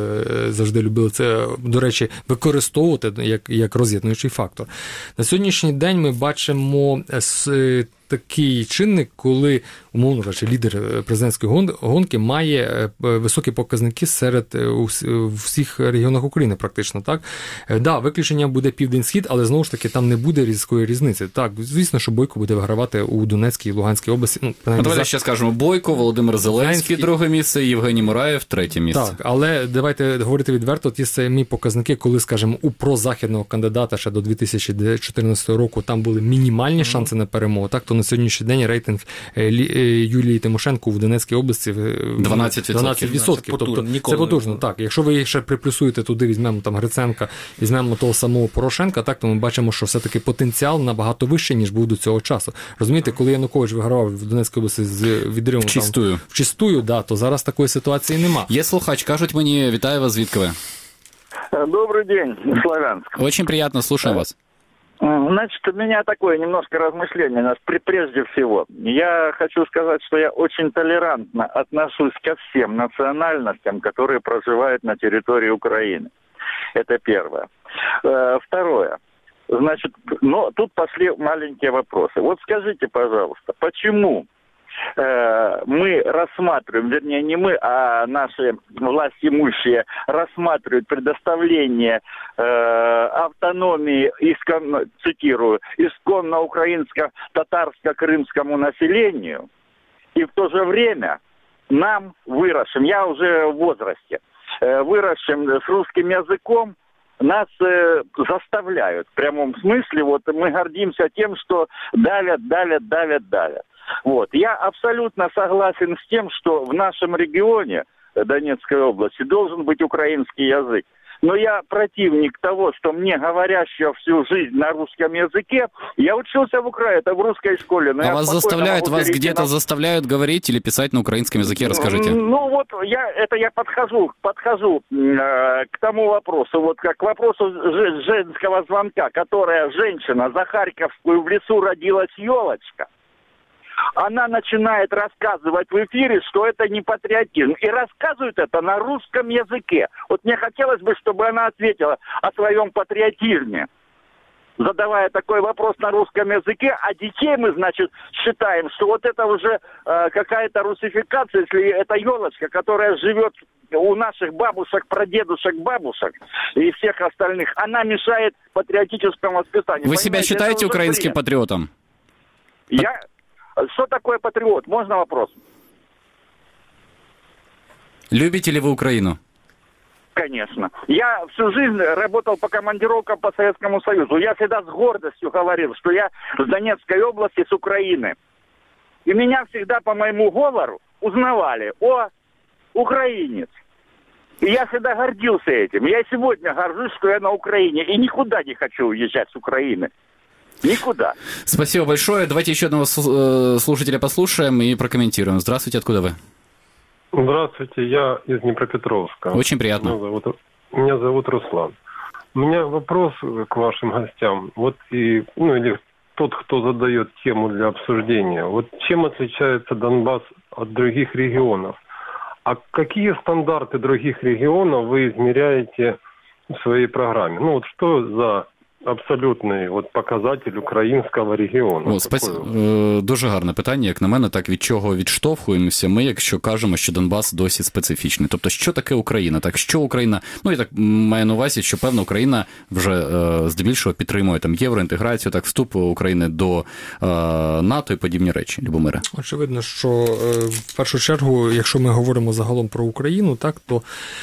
завжди любили це, до речі, використовувати як, як роз'єднуючий фактор. На сьогоднішній день ми бачимо такий чинник, коли, умовно кажучи, лідер президентської гонки має високі показники серед всіх регіонах України практично, так? Да, виключення буде Південь-Схід, але знову ж таки там не буде різкої різниці. Так, звісно, що Бойко буде вигравати у Донецькій і Луганській області. Ну, а давайте за... ще скажемо Бойко, Володимир Зеленський, друге місце, Євгеній Мураєв, третє місце. Так, але давайте говорити відверто, ті самі показники, коли, скажімо, у прозахідного кандидата ще до дві тисячі чотирнадцятого року там були мінімальні mm-hmm. шанси на перемогу, так, то на сьогоднішній день рейтинг Юлії Тимошенко в Донецькій області дванадцять відсотків. дванадцять відсотків. Тобто це потужно, так. Якщо ви ще приплюсуєте туди, візьмемо там Гриценка, візьмемо того самого Порошенка, так, то ми бачимо, що все-таки потенціал набагато вищий, ніж був до цього часу. Розумієте, коли Янукович вигравав в Донецькій області з відривом вчистую, там, вчистую, да, то зараз такої ситуації нема. Є слухач, кажуть мені, вітаю вас, звідки ви? Добрый день, Славянск. Очень приятно, слушаем вас. Значит, у меня такое немножко размышление. Прежде всего, я хочу сказать, что я очень толерантно отношусь ко всем национальностям, которые проживают на территории Украины. Это первое. Второе. Значит, но тут пошли маленькие вопросы. Вот скажите, пожалуйста, почему мы рассматриваем, вернее, не мы, а наши властимущие рассматривают предоставление э, автономии, исконно, цитирую, исконно украинско-татарско-крымскому населению, и в то же время нам, выросшим, я уже в возрасте, э, выросшим с русским языком, нас э, заставляют, в прямом смысле, вот мы гордимся тем, что давят, давят, давят, давят. Вот. Я абсолютно согласен с тем, что в нашем регионе Донецкой области должен быть украинский язык. Но я противник того, что мне, говорящего всю жизнь на русском языке, я учился в Украине, это в русской школе. Но а вас заставляют, вас где-то на... заставляют говорить или писать на украинском языке, расскажите. Ну вот, я, это я подхожу, подхожу э, к тому вопросу, вот как к вопросу ж, женского звонка, которая женщина за Харьковскую в лесу родилась елочка. она начинает рассказывать в эфире, что это не патриотизм. И рассказывает это на русском языке. Вот мне хотелось бы, чтобы она ответила о своем патриотизме, задавая такой вопрос на русском языке, а детей мы, значит, считаем, что вот это уже э, какая-то русификация, если это елочка, которая живет у наших бабушек, прадедушек, бабушек и всех остальных, она мешает патриотическому воспитанию. Вы себя считаете украинским патриотом? Я... Что такое патриот? Можно вопрос? Любите ли вы Украину? Конечно. Я всю жизнь работал по командировкам по Советскому Союзу. Я всегда с гордостью говорил, что я с Донецкой области, с Украины. И меня всегда по моему говору узнавали: о, украинец. И я всегда гордился этим. Я и сегодня горжусь, что я на Украине. И никуда не хочу уезжать с Украины. Никуда. Спасибо большое. Давайте еще одного слушателя послушаем и прокомментируем. Здравствуйте, откуда вы? Здравствуйте, я из Днепропетровска. Очень приятно. Меня зовут, меня зовут Руслан. У меня вопрос к вашим гостям. Вот и, ну, или тот, кто задает тему для обсуждения. Вот чем отличается Донбасс от других регионов? А какие стандарты других регионов вы измеряете в своей программе? Ну вот что за абсолютний от показатель українського регіону. О, спец... Дуже гарне питання, як на мене, так від чого відштовхуємося ми, якщо кажемо, що Донбас досі специфічний. Тобто, що таке Україна? Так, що Україна? Ну, і так маю на увазі, що, певно, Україна вже е, здебільшого підтримує там євроінтеграцію, так, вступ України до е, НАТО і подібні речі. Любомире. Очевидно, що е, в першу чергу, якщо ми говоримо загалом про Україну, так, то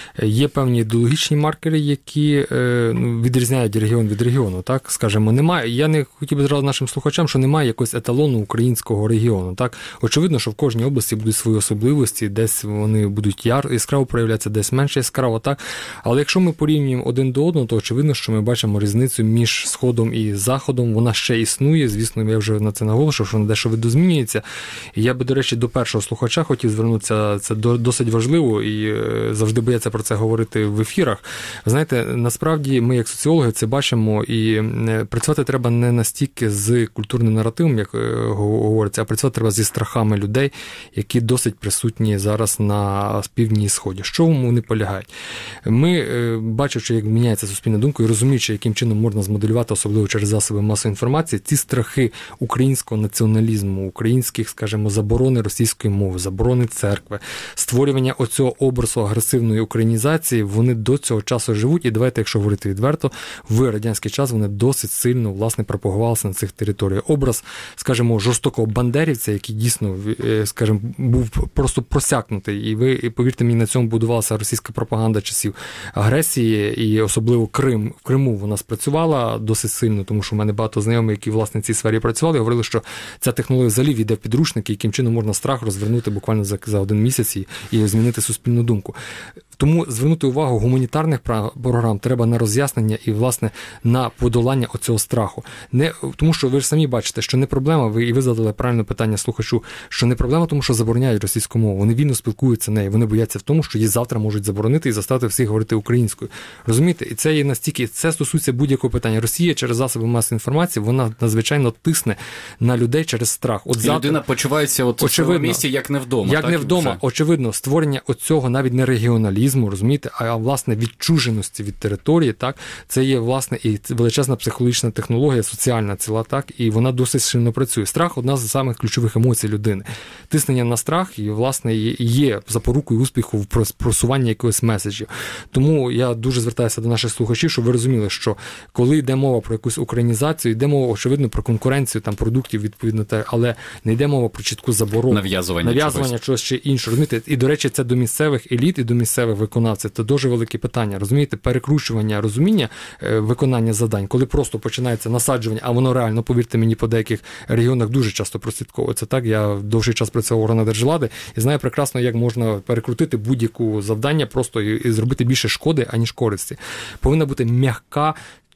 є певні ідеологічні маркери, які е, ну, відрізняють регіон від регіону. Так, скажімо, немає. Я не хотів би зразу нашим слухачам, що немає якогось еталону українського регіону. Так, очевидно, що в кожній області будуть свої особливості, десь вони будуть яр, яскраво проявлятися, десь менше яскраво, так. Але якщо ми порівнюємо один до одного, то очевидно, що ми бачимо різницю між Сходом і Заходом. Вона ще існує. Звісно, я вже на це наголошував, що вона дещо видозмінюється. І я би, до речі, до першого слухача хотів звернутися. Це досить важливо і завжди бояться про це говорити в ефірах. Знаєте, насправді ми, як соціологи, це бачимо. І працювати треба не настільки з культурним наративом, як говориться, а працювати треба зі страхами людей, які досить присутні зараз на півдні і сході. Що вони полягають? Ми, бачачи, як міняється суспільна думка і розуміючи, яким чином можна змоделювати, особливо через засоби масової інформації, ці страхи українського націоналізму, українських, скажімо, заборони російської мови, заборони церкви, створювання оцього образу агресивної українізації, вони до цього часу живуть. І давайте, якщо говорити відверто, в радянський час вони досить сильно, власне, пропагувалися на цих територіях. Образ, скажімо, жорстокого бандерівця, який дійсно, скажімо, був просто просякнутий. І ви, повірте мені, на цьому будувалася російська пропаганда часів агресії, і особливо Крим. В Криму вона спрацювала досить сильно, тому що в мене багато знайомих, які, власне, в цій сфері працювали, говорили, що ця технологія взагалі війде в підручники, яким чином можна страх розвернути буквально за, за один місяць і, і змінити суспільну думку. Тому звернути увагу гуманітарних програм треба на роз'яснення і, власне, на подолання оцього страху. Не, тому що ви ж самі бачите, що не проблема, ви, і ви задали правильне питання слухачу, що не проблема тому, що забороняють російську мову. Вони вільно спілкуються нею. Вони бояться в тому, що її завтра можуть заборонити і заставити всіх говорити українською. Розумієте? І це є настільки, це стосується будь-якого питання. Росія через засоби масової інформації, вона надзвичайно тисне на людей через страх. От завтра, людина почувається от у своєму місці як не вдома. Як так, не вдома. Вже. Очевидно, створення оцього навіть не регіоналізму, розумієте, а, власне, відчуженості від території, так, це є, власне, і величезна психологічна технологія, соціальна ціла, так, і вона досить сильно працює. Страх – одна з самих ключових емоцій людини. Тиснення на страх, і, власне, є запорукою успіху в просуванні якогось меседжів. Тому я дуже звертаюся до наших слухачів, щоб ви розуміли, що коли йде мова про якусь українізацію, йде мова, очевидно, про конкуренцію там продуктів, відповідно, але не йде мова про чітку заборону. Нав'язування, Нав'язування чогось чи інше. Розумієте? І, до речі, це до місцевих еліт і до місцевих виконавців. Це дуже велике питання. Розумієте? Перекручування розуміння виконання завдань, коли просто починається насаджування, а воно реально, повірте мені, по деяких регіонах дуже часто прослідковується. Так, я довший час працював в органах держвлади і знаю прекрасно, як можна перекрутити будь-яку завдання просто і, і зробити більше шкоди, аніж користі. Повинна бути м'яка,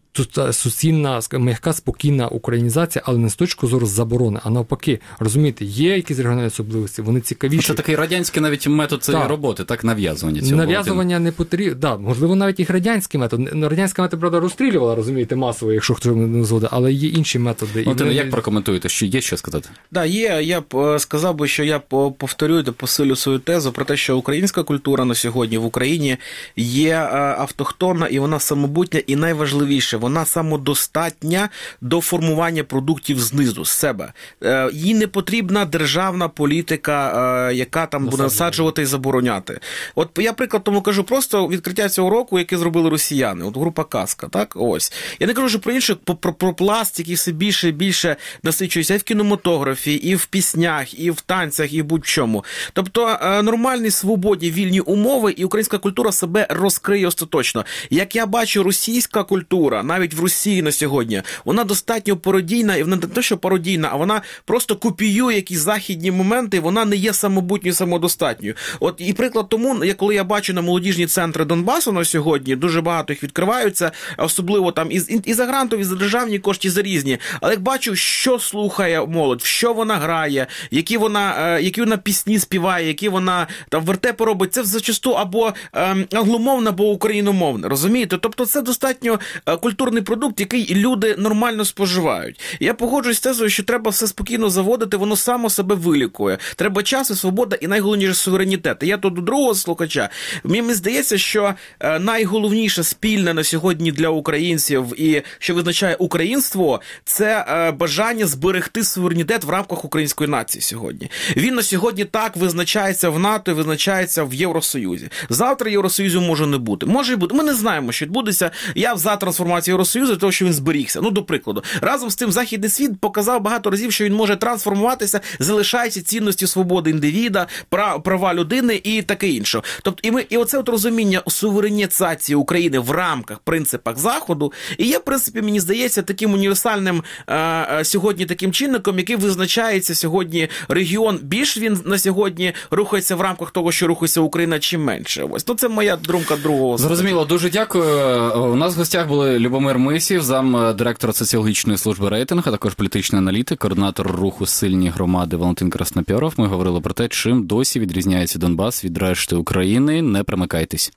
суцільна, м'яка, спокійна українізація, але не з точки зору заборони, а навпаки, розумієте, є якісь регіональні особливості, вони цікавіші. Це такий радянський навіть метод цієї роботи, так, нав'язування цього. Нав'язування не потрібно, да, можливо, навіть і радянський метод. Радянська метод, правда, розстрілювала, розумієте, масово, якщо хто не згодить, але є інші методи. Ну, ти вони... як прокоментуєте, що є що сказати? Да, є, я б сказав би, що я повторюю та посилю свою тезу про те, що українська культура на сьогодні в Україні є автохтонна і вона самобутня, і найважливіше, вона самодостатня до формування продуктів знизу, з себе. Їй не потрібна державна політика, яка там буде насаджувати і забороняти. От я приклад тому кажу, просто відкриття цього року, яке зробили росіяни, от група «Казка», так, ось. Я не кажу, що про інших, про, про пласт, який все більше і більше насичується і в кінематографі, і в піснях, і в танцях, і в будь-чому. Тобто нормальні, свободні, вільні умови, і українська культура себе розкриє остаточно. Як я бачу, російська культура, навіть в Росії на сьогодні, вона достатньо пародійна, і вона не те, що пародійна, а вона просто копіює якісь західні моменти, вона не є самобутньою, самодостатньою. От і приклад тому, коли я бачу на молодіжні центри Донбасу на сьогодні, дуже багато їх відкриваються, особливо там і, і за грантові, і за державні кошти, і за різні. Але як бачу, що слухає молодь, в що вона грає, які вона, які вона пісні співає, які вона там вертепи робить, це зачасту або англомовна, або україномовна, розумієте? Тобто це достатньо культурний продукт, який люди нормально споживають. Я погоджуюсь з тезою, що треба все спокійно заводити, воно само себе вилікує. Треба час і свобода, і найголовніше суверенітет. І я тут до другого слухача. Мені здається, що найголовніше спільне на сьогодні для українців і що визначає українство, це бажання зберегти суверенітет в рамках української нації сьогодні. Він на сьогодні так визначається в НАТО і визначається в Євросоюзі. Завтра Євросоюзу може не бути. Може і бути. Ми не знаємо, що відбудеться. Я за трансформацію Євросоюзу, того, що він зберігся. Ну, до прикладу. Разом з тим, Західний світ показав багато разів, що він може трансформуватися, залишаючи цінності свободи індивіда, права людини і таке інше. Тобто, і, ми, і оце от розуміння суверенізації України в рамках, принципах Заходу, і є, в принципі, мені здається, таким універсальним е, сьогодні таким чинником, який визначається сьогодні регіон. Більш він на сьогодні рухається в рамках того, що рухається Україна, чи менше. Ось. То це моя думка другого. Зрозуміло, дуже дякую. У нас в гостях були Любомир Мисів, зам директора соціологічної служби «Рейтинг», а також політичний аналітик, координатор руху «Сильні громади» Валентин Краснопьоров. Ми говорили про те, чим досі відрізняється Донбас від решти України. Не примикайтесь.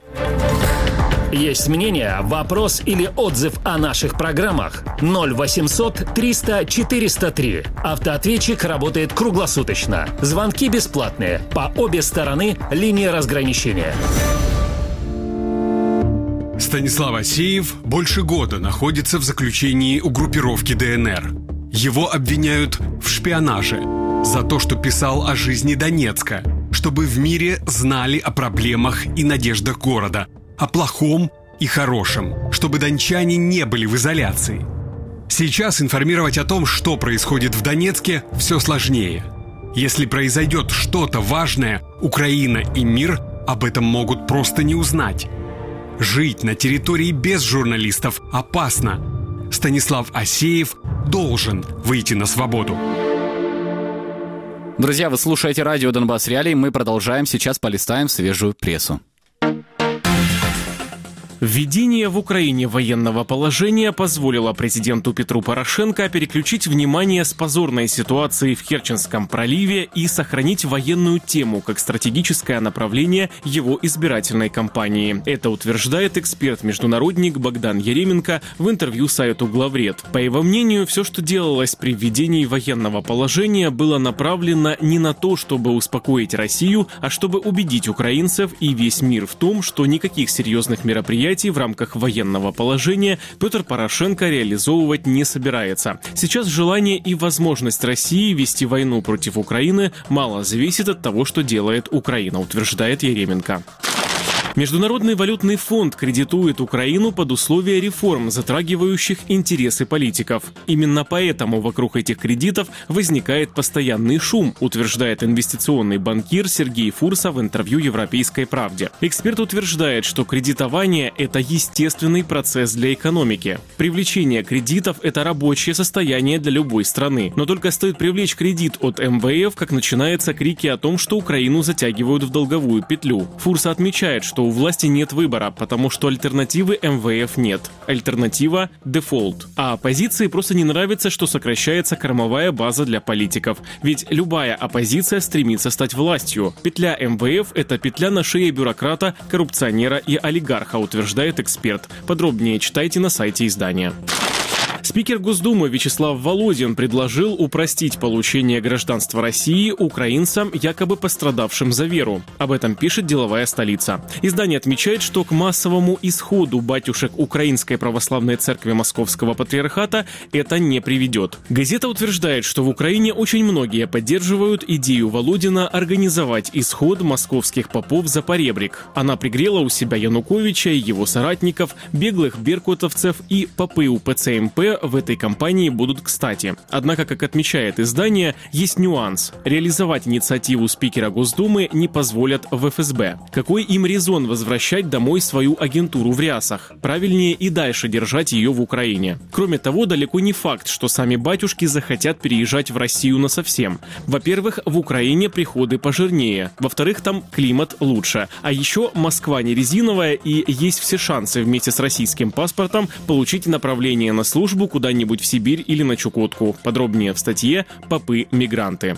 Есть мнение, вопрос или отзыв о наших программах? ноль восемьсот триста четыреста три. Автоответчик работает круглосуточно. Звонки бесплатные. По обе стороны линии разграничения. Станислав Асеев больше года находится в заключении у группировки ДНР. Его обвиняют в шпионаже за то, что писал о жизни Донецка, чтобы в мире знали о проблемах и надеждах города, о плохом и хорошем, чтобы дончане не были в изоляции. Сейчас информировать о том, что происходит в Донецке, все сложнее. Если произойдет что-то важное, Украина и мир об этом могут просто не узнать. Жить на территории без журналистов опасно. Станислав Асеев должен выйти на свободу. Друзья, вы слушаете радио «Донбасс Реалии». Мы продолжаем. Сейчас полистаем свежую прессу. Введение в Украине военного положения позволило президенту Петру Порошенко переключить внимание с позорной ситуации в Керченском проливе и сохранить военную тему как стратегическое направление его избирательной кампании. Это утверждает эксперт-международник Богдан Еременко в интервью сайту «Главред». По его мнению, все, что делалось при введении военного положения, было направлено не на то, чтобы успокоить Россию, а чтобы убедить украинцев и весь мир в том, что никаких серьезных мероприятий в рамках военного положения Петр Порошенко реализовывать не собирается. Сейчас желание и возможность России вести войну против Украины мало зависит от того, что делает Украина, утверждает Еременко. Международный валютный фонд кредитует Украину под условия реформ, затрагивающих интересы политиков. Именно поэтому вокруг этих кредитов возникает постоянный шум, утверждает инвестиционный банкир Сергей Фурса в интервью «Европейской правде». Эксперт утверждает, что кредитование – это естественный процесс для экономики. Привлечение кредитов – это рабочее состояние для любой страны. Но только стоит привлечь кредит от эм вэ эф, как начинаются крики о том, что Украину затягивают в долговую петлю. Фурса отмечает, что что у власти нет выбора, потому что альтернативы эм вэ эф нет. Альтернатива – дефолт. А оппозиции просто не нравится, что сокращается кормовая база для политиков. Ведь любая оппозиция стремится стать властью. Петля эм вэ эф – это петля на шее бюрократа, коррупционера и олигарха, утверждает эксперт. Подробнее читайте на сайте издания. Спикер Госдумы Вячеслав Володин предложил упростить получение гражданства России украинцам, якобы пострадавшим за веру. Об этом пишет «Деловая столица». Издание отмечает, что к массовому исходу батюшек Украинской православной церкви Московского патриархата это не приведет. Газета утверждает, что в Украине очень многие поддерживают идею Володина организовать исход московских попов за поребрик. Она пригрела у себя Януковича и его соратников, беглых беркутовцев, и попы УПЦ МП в этой кампании будут кстати. Однако, как отмечает издание, есть нюанс. Реализовать инициативу спикера Госдумы не позволят в эф эс бэ. Какой им резон возвращать домой свою агентуру в рясах? Правильнее и дальше держать ее в Украине. Кроме того, далеко не факт, что сами батюшки захотят переезжать в Россию насовсем. Во-первых, в Украине приходы пожирнее. Во-вторых, там климат лучше. А еще Москва не резиновая, и есть все шансы вместе с российским паспортом получить направление на службу куда-нибудь в Сибирь или на Чукотку. Подробнее в статье «Попы-мигранты».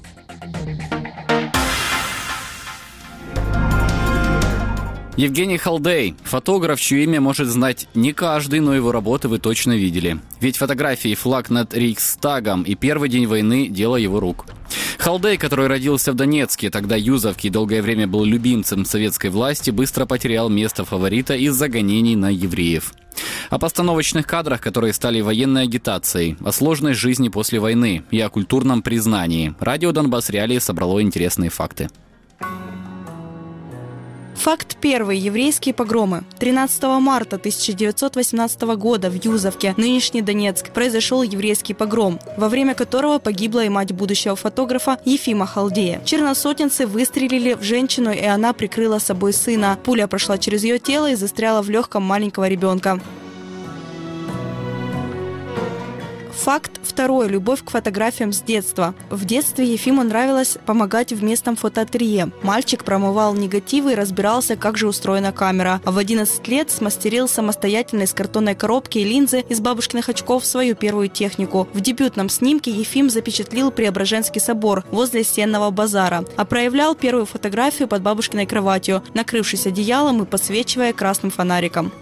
Евгений Халдей – фотограф, чье имя может знать не каждый, но его работы вы точно видели. Ведь фотографии «Флаг над Рейхстагом» и «Первый день войны» – дело его рук. Халдей, который родился в Донецке, тогда Юзовке, и долгое время был любимцем советской власти, быстро потерял место фаворита из-за гонений на евреев. О постановочных кадрах, которые стали военной агитацией, о сложной жизни после войны и о культурном признании. Радио «Донбасс Реалии» собрало интересные факты. Факт первый. Еврейские погромы. тринадцатого марта тысяча девятьсот восемнадцатого года в Юзовке, нынешний Донецк, произошел еврейский погром, во время которого погибла и мать будущего фотографа Ефима Халдея. Черносотенцы выстрелили в женщину, и она прикрыла собой сына. Пуля прошла через ее тело и застряла в легком маленького ребенка. Факт второй. Любовь к фотографиям с детства. В детстве Ефиму нравилось помогать в местном фотоателье. Мальчик промывал негативы и разбирался, как же устроена камера. А в одиннадцать лет смастерил самостоятельно из картонной коробки и линзы из бабушкиных очков свою первую технику. В дебютном снимке Ефим запечатлил Преображенский собор возле Сенного базара, а проявлял первую фотографию под бабушкиной кроватью, накрывшись одеялом и подсвечивая красным фонариком.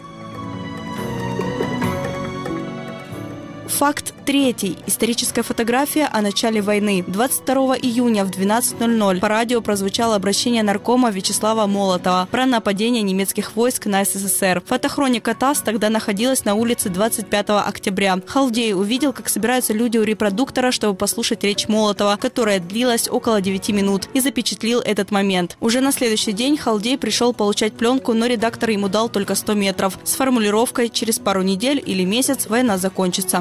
Факт третий. Историческая фотография о начале войны. двадцать второго июня в двенадцать ноль ноль по радио прозвучало обращение наркома Вячеслава Молотова про нападение немецких войск на эс эс эс эр. Фотохроника ТАСС тогда находилась на улице двадцать пятого октября. Халдей увидел, как собираются люди у репродуктора, чтобы послушать речь Молотова, которая длилась около девяти минут, и запечатлил этот момент. Уже на следующий день Халдей пришел получать пленку, но редактор ему дал только сто метров с формулировкой «через пару недель или месяц война закончится».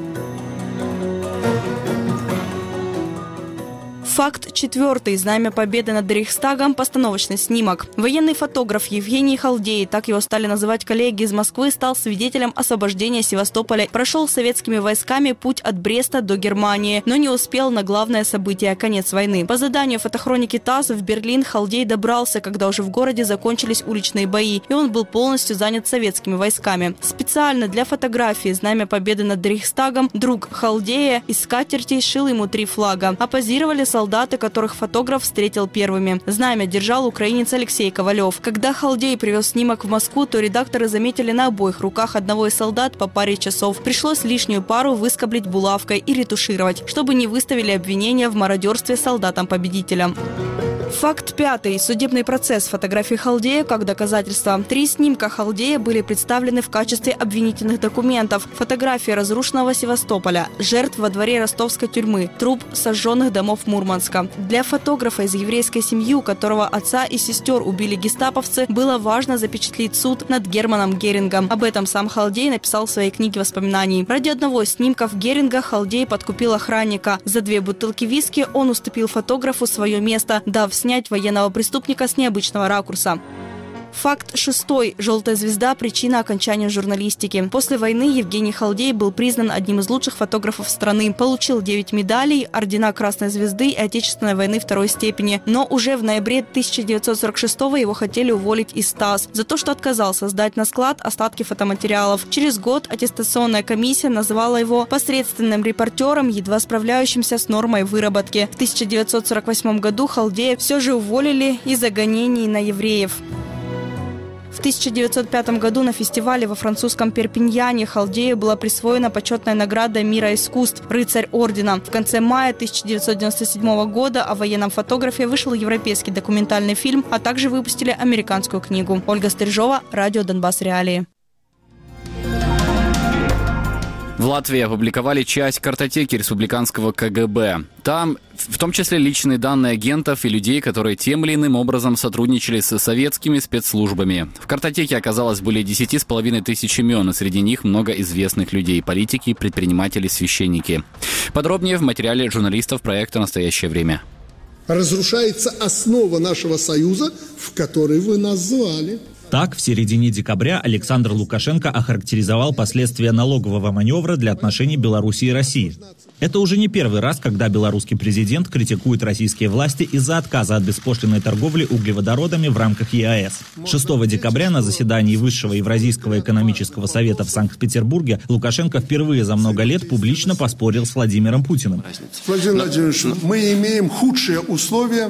Факт четвертый. Знамя победы над Рейхстагом. Постановочный снимок. Военный фотограф Евгений Халдей, так его стали называть коллеги из Москвы, стал свидетелем освобождения Севастополя. Прошел советскими войсками путь от Бреста до Германии, но не успел на главное событие – конец войны. По заданию фотохроники ТАСС в Берлин Халдей добрался, когда уже в городе закончились уличные бои, и он был полностью занят советскими войсками. Специально для фотографии «Знамя победы над Рейхстагом» друг Халдея из скатерти шил ему три флага, а позировали солдаты, солдаты, которых фотограф встретил первыми. Знамя держал украинец Алексей Ковалев. Когда Халдей привез снимок в Москву, то редакторы заметили на обоих руках одного из солдат по паре часов. Пришлось лишнюю пару выскоблить булавкой и ретушировать, чтобы не выставили обвинения в мародерстве солдатам-победителям. Факт пятый. Судебный процесс фотографии Халдея как доказательство. Три снимка Халдея были представлены в качестве обвинительных документов. Фотографии разрушенного Севастополя, жертв во дворе ростовской тюрьмы, труп сожженных домов Мурманска. Для фотографа из еврейской семьи, у которого отца и сестер убили гестаповцы, было важно запечатлеть суд над Германом Герингом. Об этом сам Халдей написал в своей книге воспоминаний. Ради одного из снимков Геринга Халдей подкупил охранника. За две бутылки виски он уступил фотографу свое место, дав снять военного преступника с необычного ракурса. Факт шестой. Желтая звезда – причина окончания журналистики. После войны Евгений Халдей был признан одним из лучших фотографов страны. Получил девять медалей, ордена Красной Звезды и Отечественной войны второй степени. Но уже в ноябре тысяча девятьсот сорок шестого его хотели уволить из ТАСС за то, что отказался сдать на склад остатки фотоматериалов. Через год аттестационная комиссия назвала его посредственным репортером, едва справляющимся с нормой выработки. В тысяча девятьсот сорок восьмом году Халдея все же уволили из-за гонений на евреев. В тысяча девятьсот пятом году на фестивале во французском Перпиньяне Халдею была присвоена почетная награда мира искусств «Рыцарь ордена». В конце мая тысяча девятьсот девяносто седьмого года о военном фотографе вышел европейский документальный фильм, а также выпустили американскую книгу. Ольга Стрижова, радио «Донбасс Реалии». В Латвии опубликовали часть картотеки республиканского ка гэ бэ. Там в том числе личные данные агентов и людей, которые тем или иным образом сотрудничали с советскими спецслужбами. В картотеке оказалось более десяти с половиной тысяч имен, и среди них много известных людей – политики, предприниматели, священники. Подробнее в материале журналистов проекта «Настоящее время». Разрушается основа нашего союза, в который вы нас звали. Так, в середине декабря Александр Лукашенко охарактеризовал последствия налогового маневра для отношений Беларуси и России. Это уже не первый раз, когда белорусский президент критикует российские власти из-за отказа от беспошлинной торговли углеводородами в рамках е а эс. шестого декабря на заседании Высшего Евразийского экономического совета в Санкт-Петербурге Лукашенко впервые за много лет публично поспорил с Владимиром Путиным. Владимир Владимирович, мы имеем худшие условия,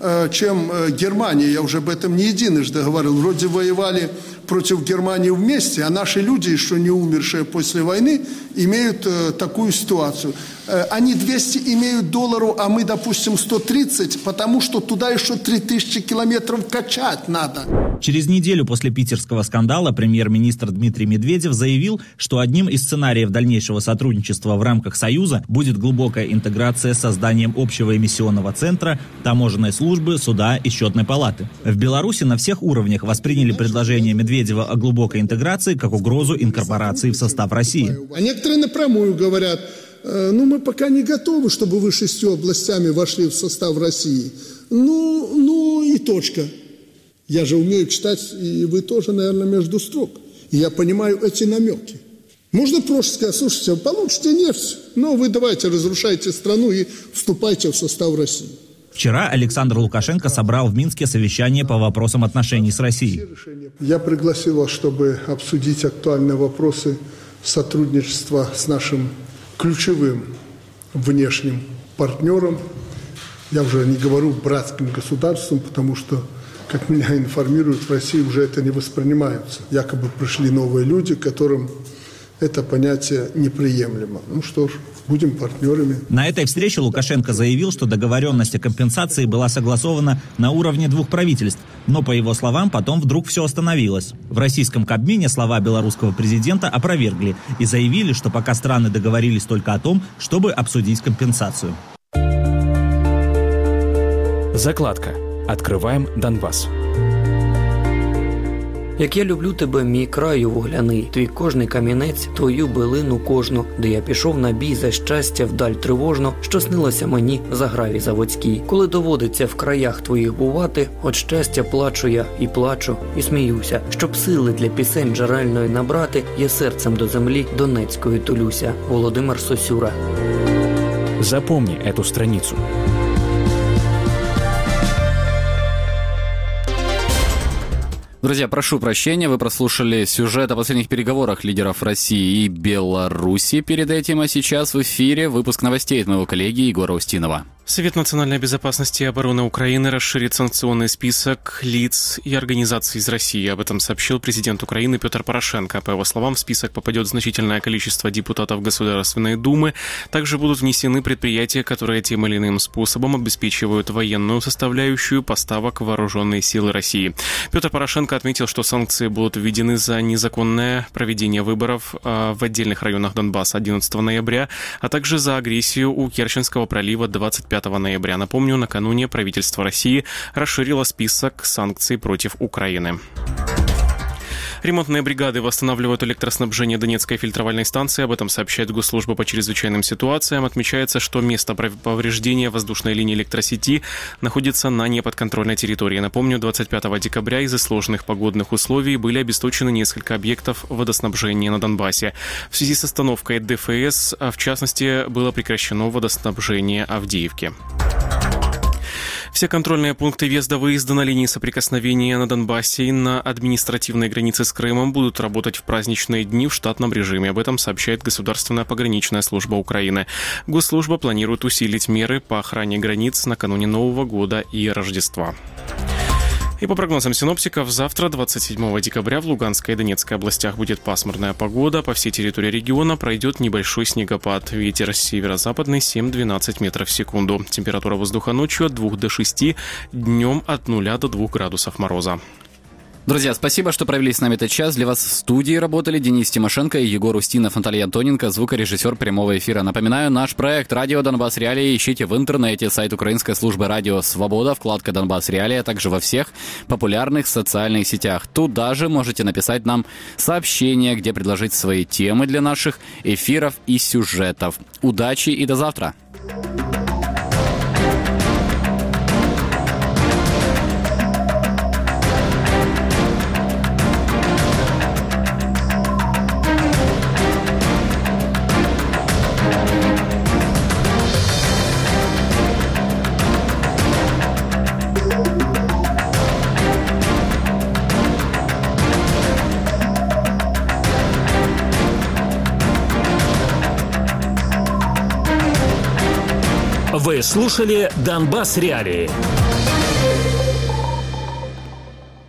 чем Германия. Я уже об этом не единожды говорил. Вроде воевали против Германии вместе, а наши люди, еще не умершие после войны, имеют э, такую ситуацию. Э, они двести имеют долларов, а мы, допустим, сто тридцать, потому что туда еще три тысячи километров качать надо. Через неделю после питерского скандала премьер-министр Дмитрий Медведев заявил, что одним из сценариев дальнейшего сотрудничества в рамках Союза будет глубокая интеграция с созданием общего эмиссионного центра, таможенной службы, суда и счетной палаты. В Беларуси на всех уровнях восприняли предложение Медведева о глубокой интеграции как угрозу инкорпорации в состав России. А некоторые напрямую говорят, э, ну мы пока не готовы, чтобы вы шестью областями вошли в состав России. Ну, ну и точка. Я же умею читать, и вы тоже, наверное, между строк. И я понимаю эти намеки. Можно просто сказать, слушайте, вы получите нефть, но вы давайте разрушайте страну и вступайте в состав России. Вчера Александр Лукашенко собрал в Минске совещание по вопросам отношений с Россией. Я пригласил вас, чтобы обсудить актуальные вопросы сотрудничества с нашим ключевым внешним партнером. Я уже не говорю братским государством, потому что, как меня информируют, в России уже это не воспринимается. Якобы пришли новые люди, которым это понятие неприемлемо. Ну что ж, будем партнерами. На этой встрече Лукашенко заявил, что договоренность о компенсации была согласована на уровне двух правительств. Но, по его словам, потом вдруг все остановилось. В российском Кабмине слова белорусского президента опровергли и заявили, что пока страны договорились только о том, чтобы обсудить компенсацию. Закладка. Открываем Донбасс. Як я люблю тебе, мій краю вугляний, твій кожний камінець, твою билину кожну, де я пішов на бій за щастя вдаль тривожно, що снилося мені за граві заводській. Коли доводиться в краях твоїх бувати, от щастя плачу я і плачу, і сміюся. Щоб сили для пісень джерельної набрати, я серцем до землі Донецької тулюся. Володимир Сосюра. Запомни эту страницу. Друзья, прошу прощения, вы прослушали сюжет о последних переговорах лидеров России и Беларуси перед этим, а сейчас в эфире выпуск новостей от моего коллеги Егора Устинова. Совет национальной безопасности и обороны Украины расширит санкционный список лиц и организаций из России. Об этом сообщил президент Украины Петр Порошенко. По его словам, в список попадет значительное количество депутатов Государственной Думы. Также будут внесены предприятия, которые тем или иным способом обеспечивают военную составляющую поставок в вооруженные силы России. Петр Порошенко отметил, что санкции будут введены за незаконное проведение выборов в отдельных районах Донбасса одиннадцатого ноября, а также за агрессию у Керченского пролива двадцать пятого ноября. Напомню, накануне правительство России расширило список санкций против Украины. Ремонтные бригады восстанавливают электроснабжение Донецкой фильтровальной станции. Об этом сообщает Госслужба по чрезвычайным ситуациям. Отмечается, что место повреждения воздушной линии электросети находится на неподконтрольной территории. Напомню, двадцать пятого декабря из-за сложных погодных условий были обесточены несколько объектов водоснабжения на Донбассе. В связи с остановкой ДФС, в частности, было прекращено водоснабжение Авдеевки. Все контрольные пункты въезда-выезда на линии соприкосновения на Донбассе и на административной границе с Крымом будут работать в праздничные дни в штатном режиме. Об этом сообщает Государственная пограничная служба Украины. Госслужба планирует усилить меры по охране границ накануне Нового года и Рождества. И по прогнозам синоптиков, завтра, двадцать седьмого декабря, в Луганской и Донецкой областях будет пасмурная погода. По всей территории региона пройдет небольшой снегопад. Ветер северо-западный семь-двенадцать метров в секунду. Температура воздуха ночью от двух до шести, днем от нуля до двух градусов мороза. Друзья, спасибо, что провели с нами этот час. Для вас в студии работали Денис Тимошенко и Егор Устинов, Наталья Антоненко, звукорежиссер прямого эфира. Напоминаю, наш проект «Радио Донбасс Реалии» ищите в интернете, сайт украинской службы «Радио Свобода», вкладка «Донбасс Реалии», а также во всех популярных социальных сетях. Туда же можете написать нам сообщение, где предложить свои темы для наших эфиров и сюжетов. Удачи и до завтра! Вы слушали «Донбасс Реалии».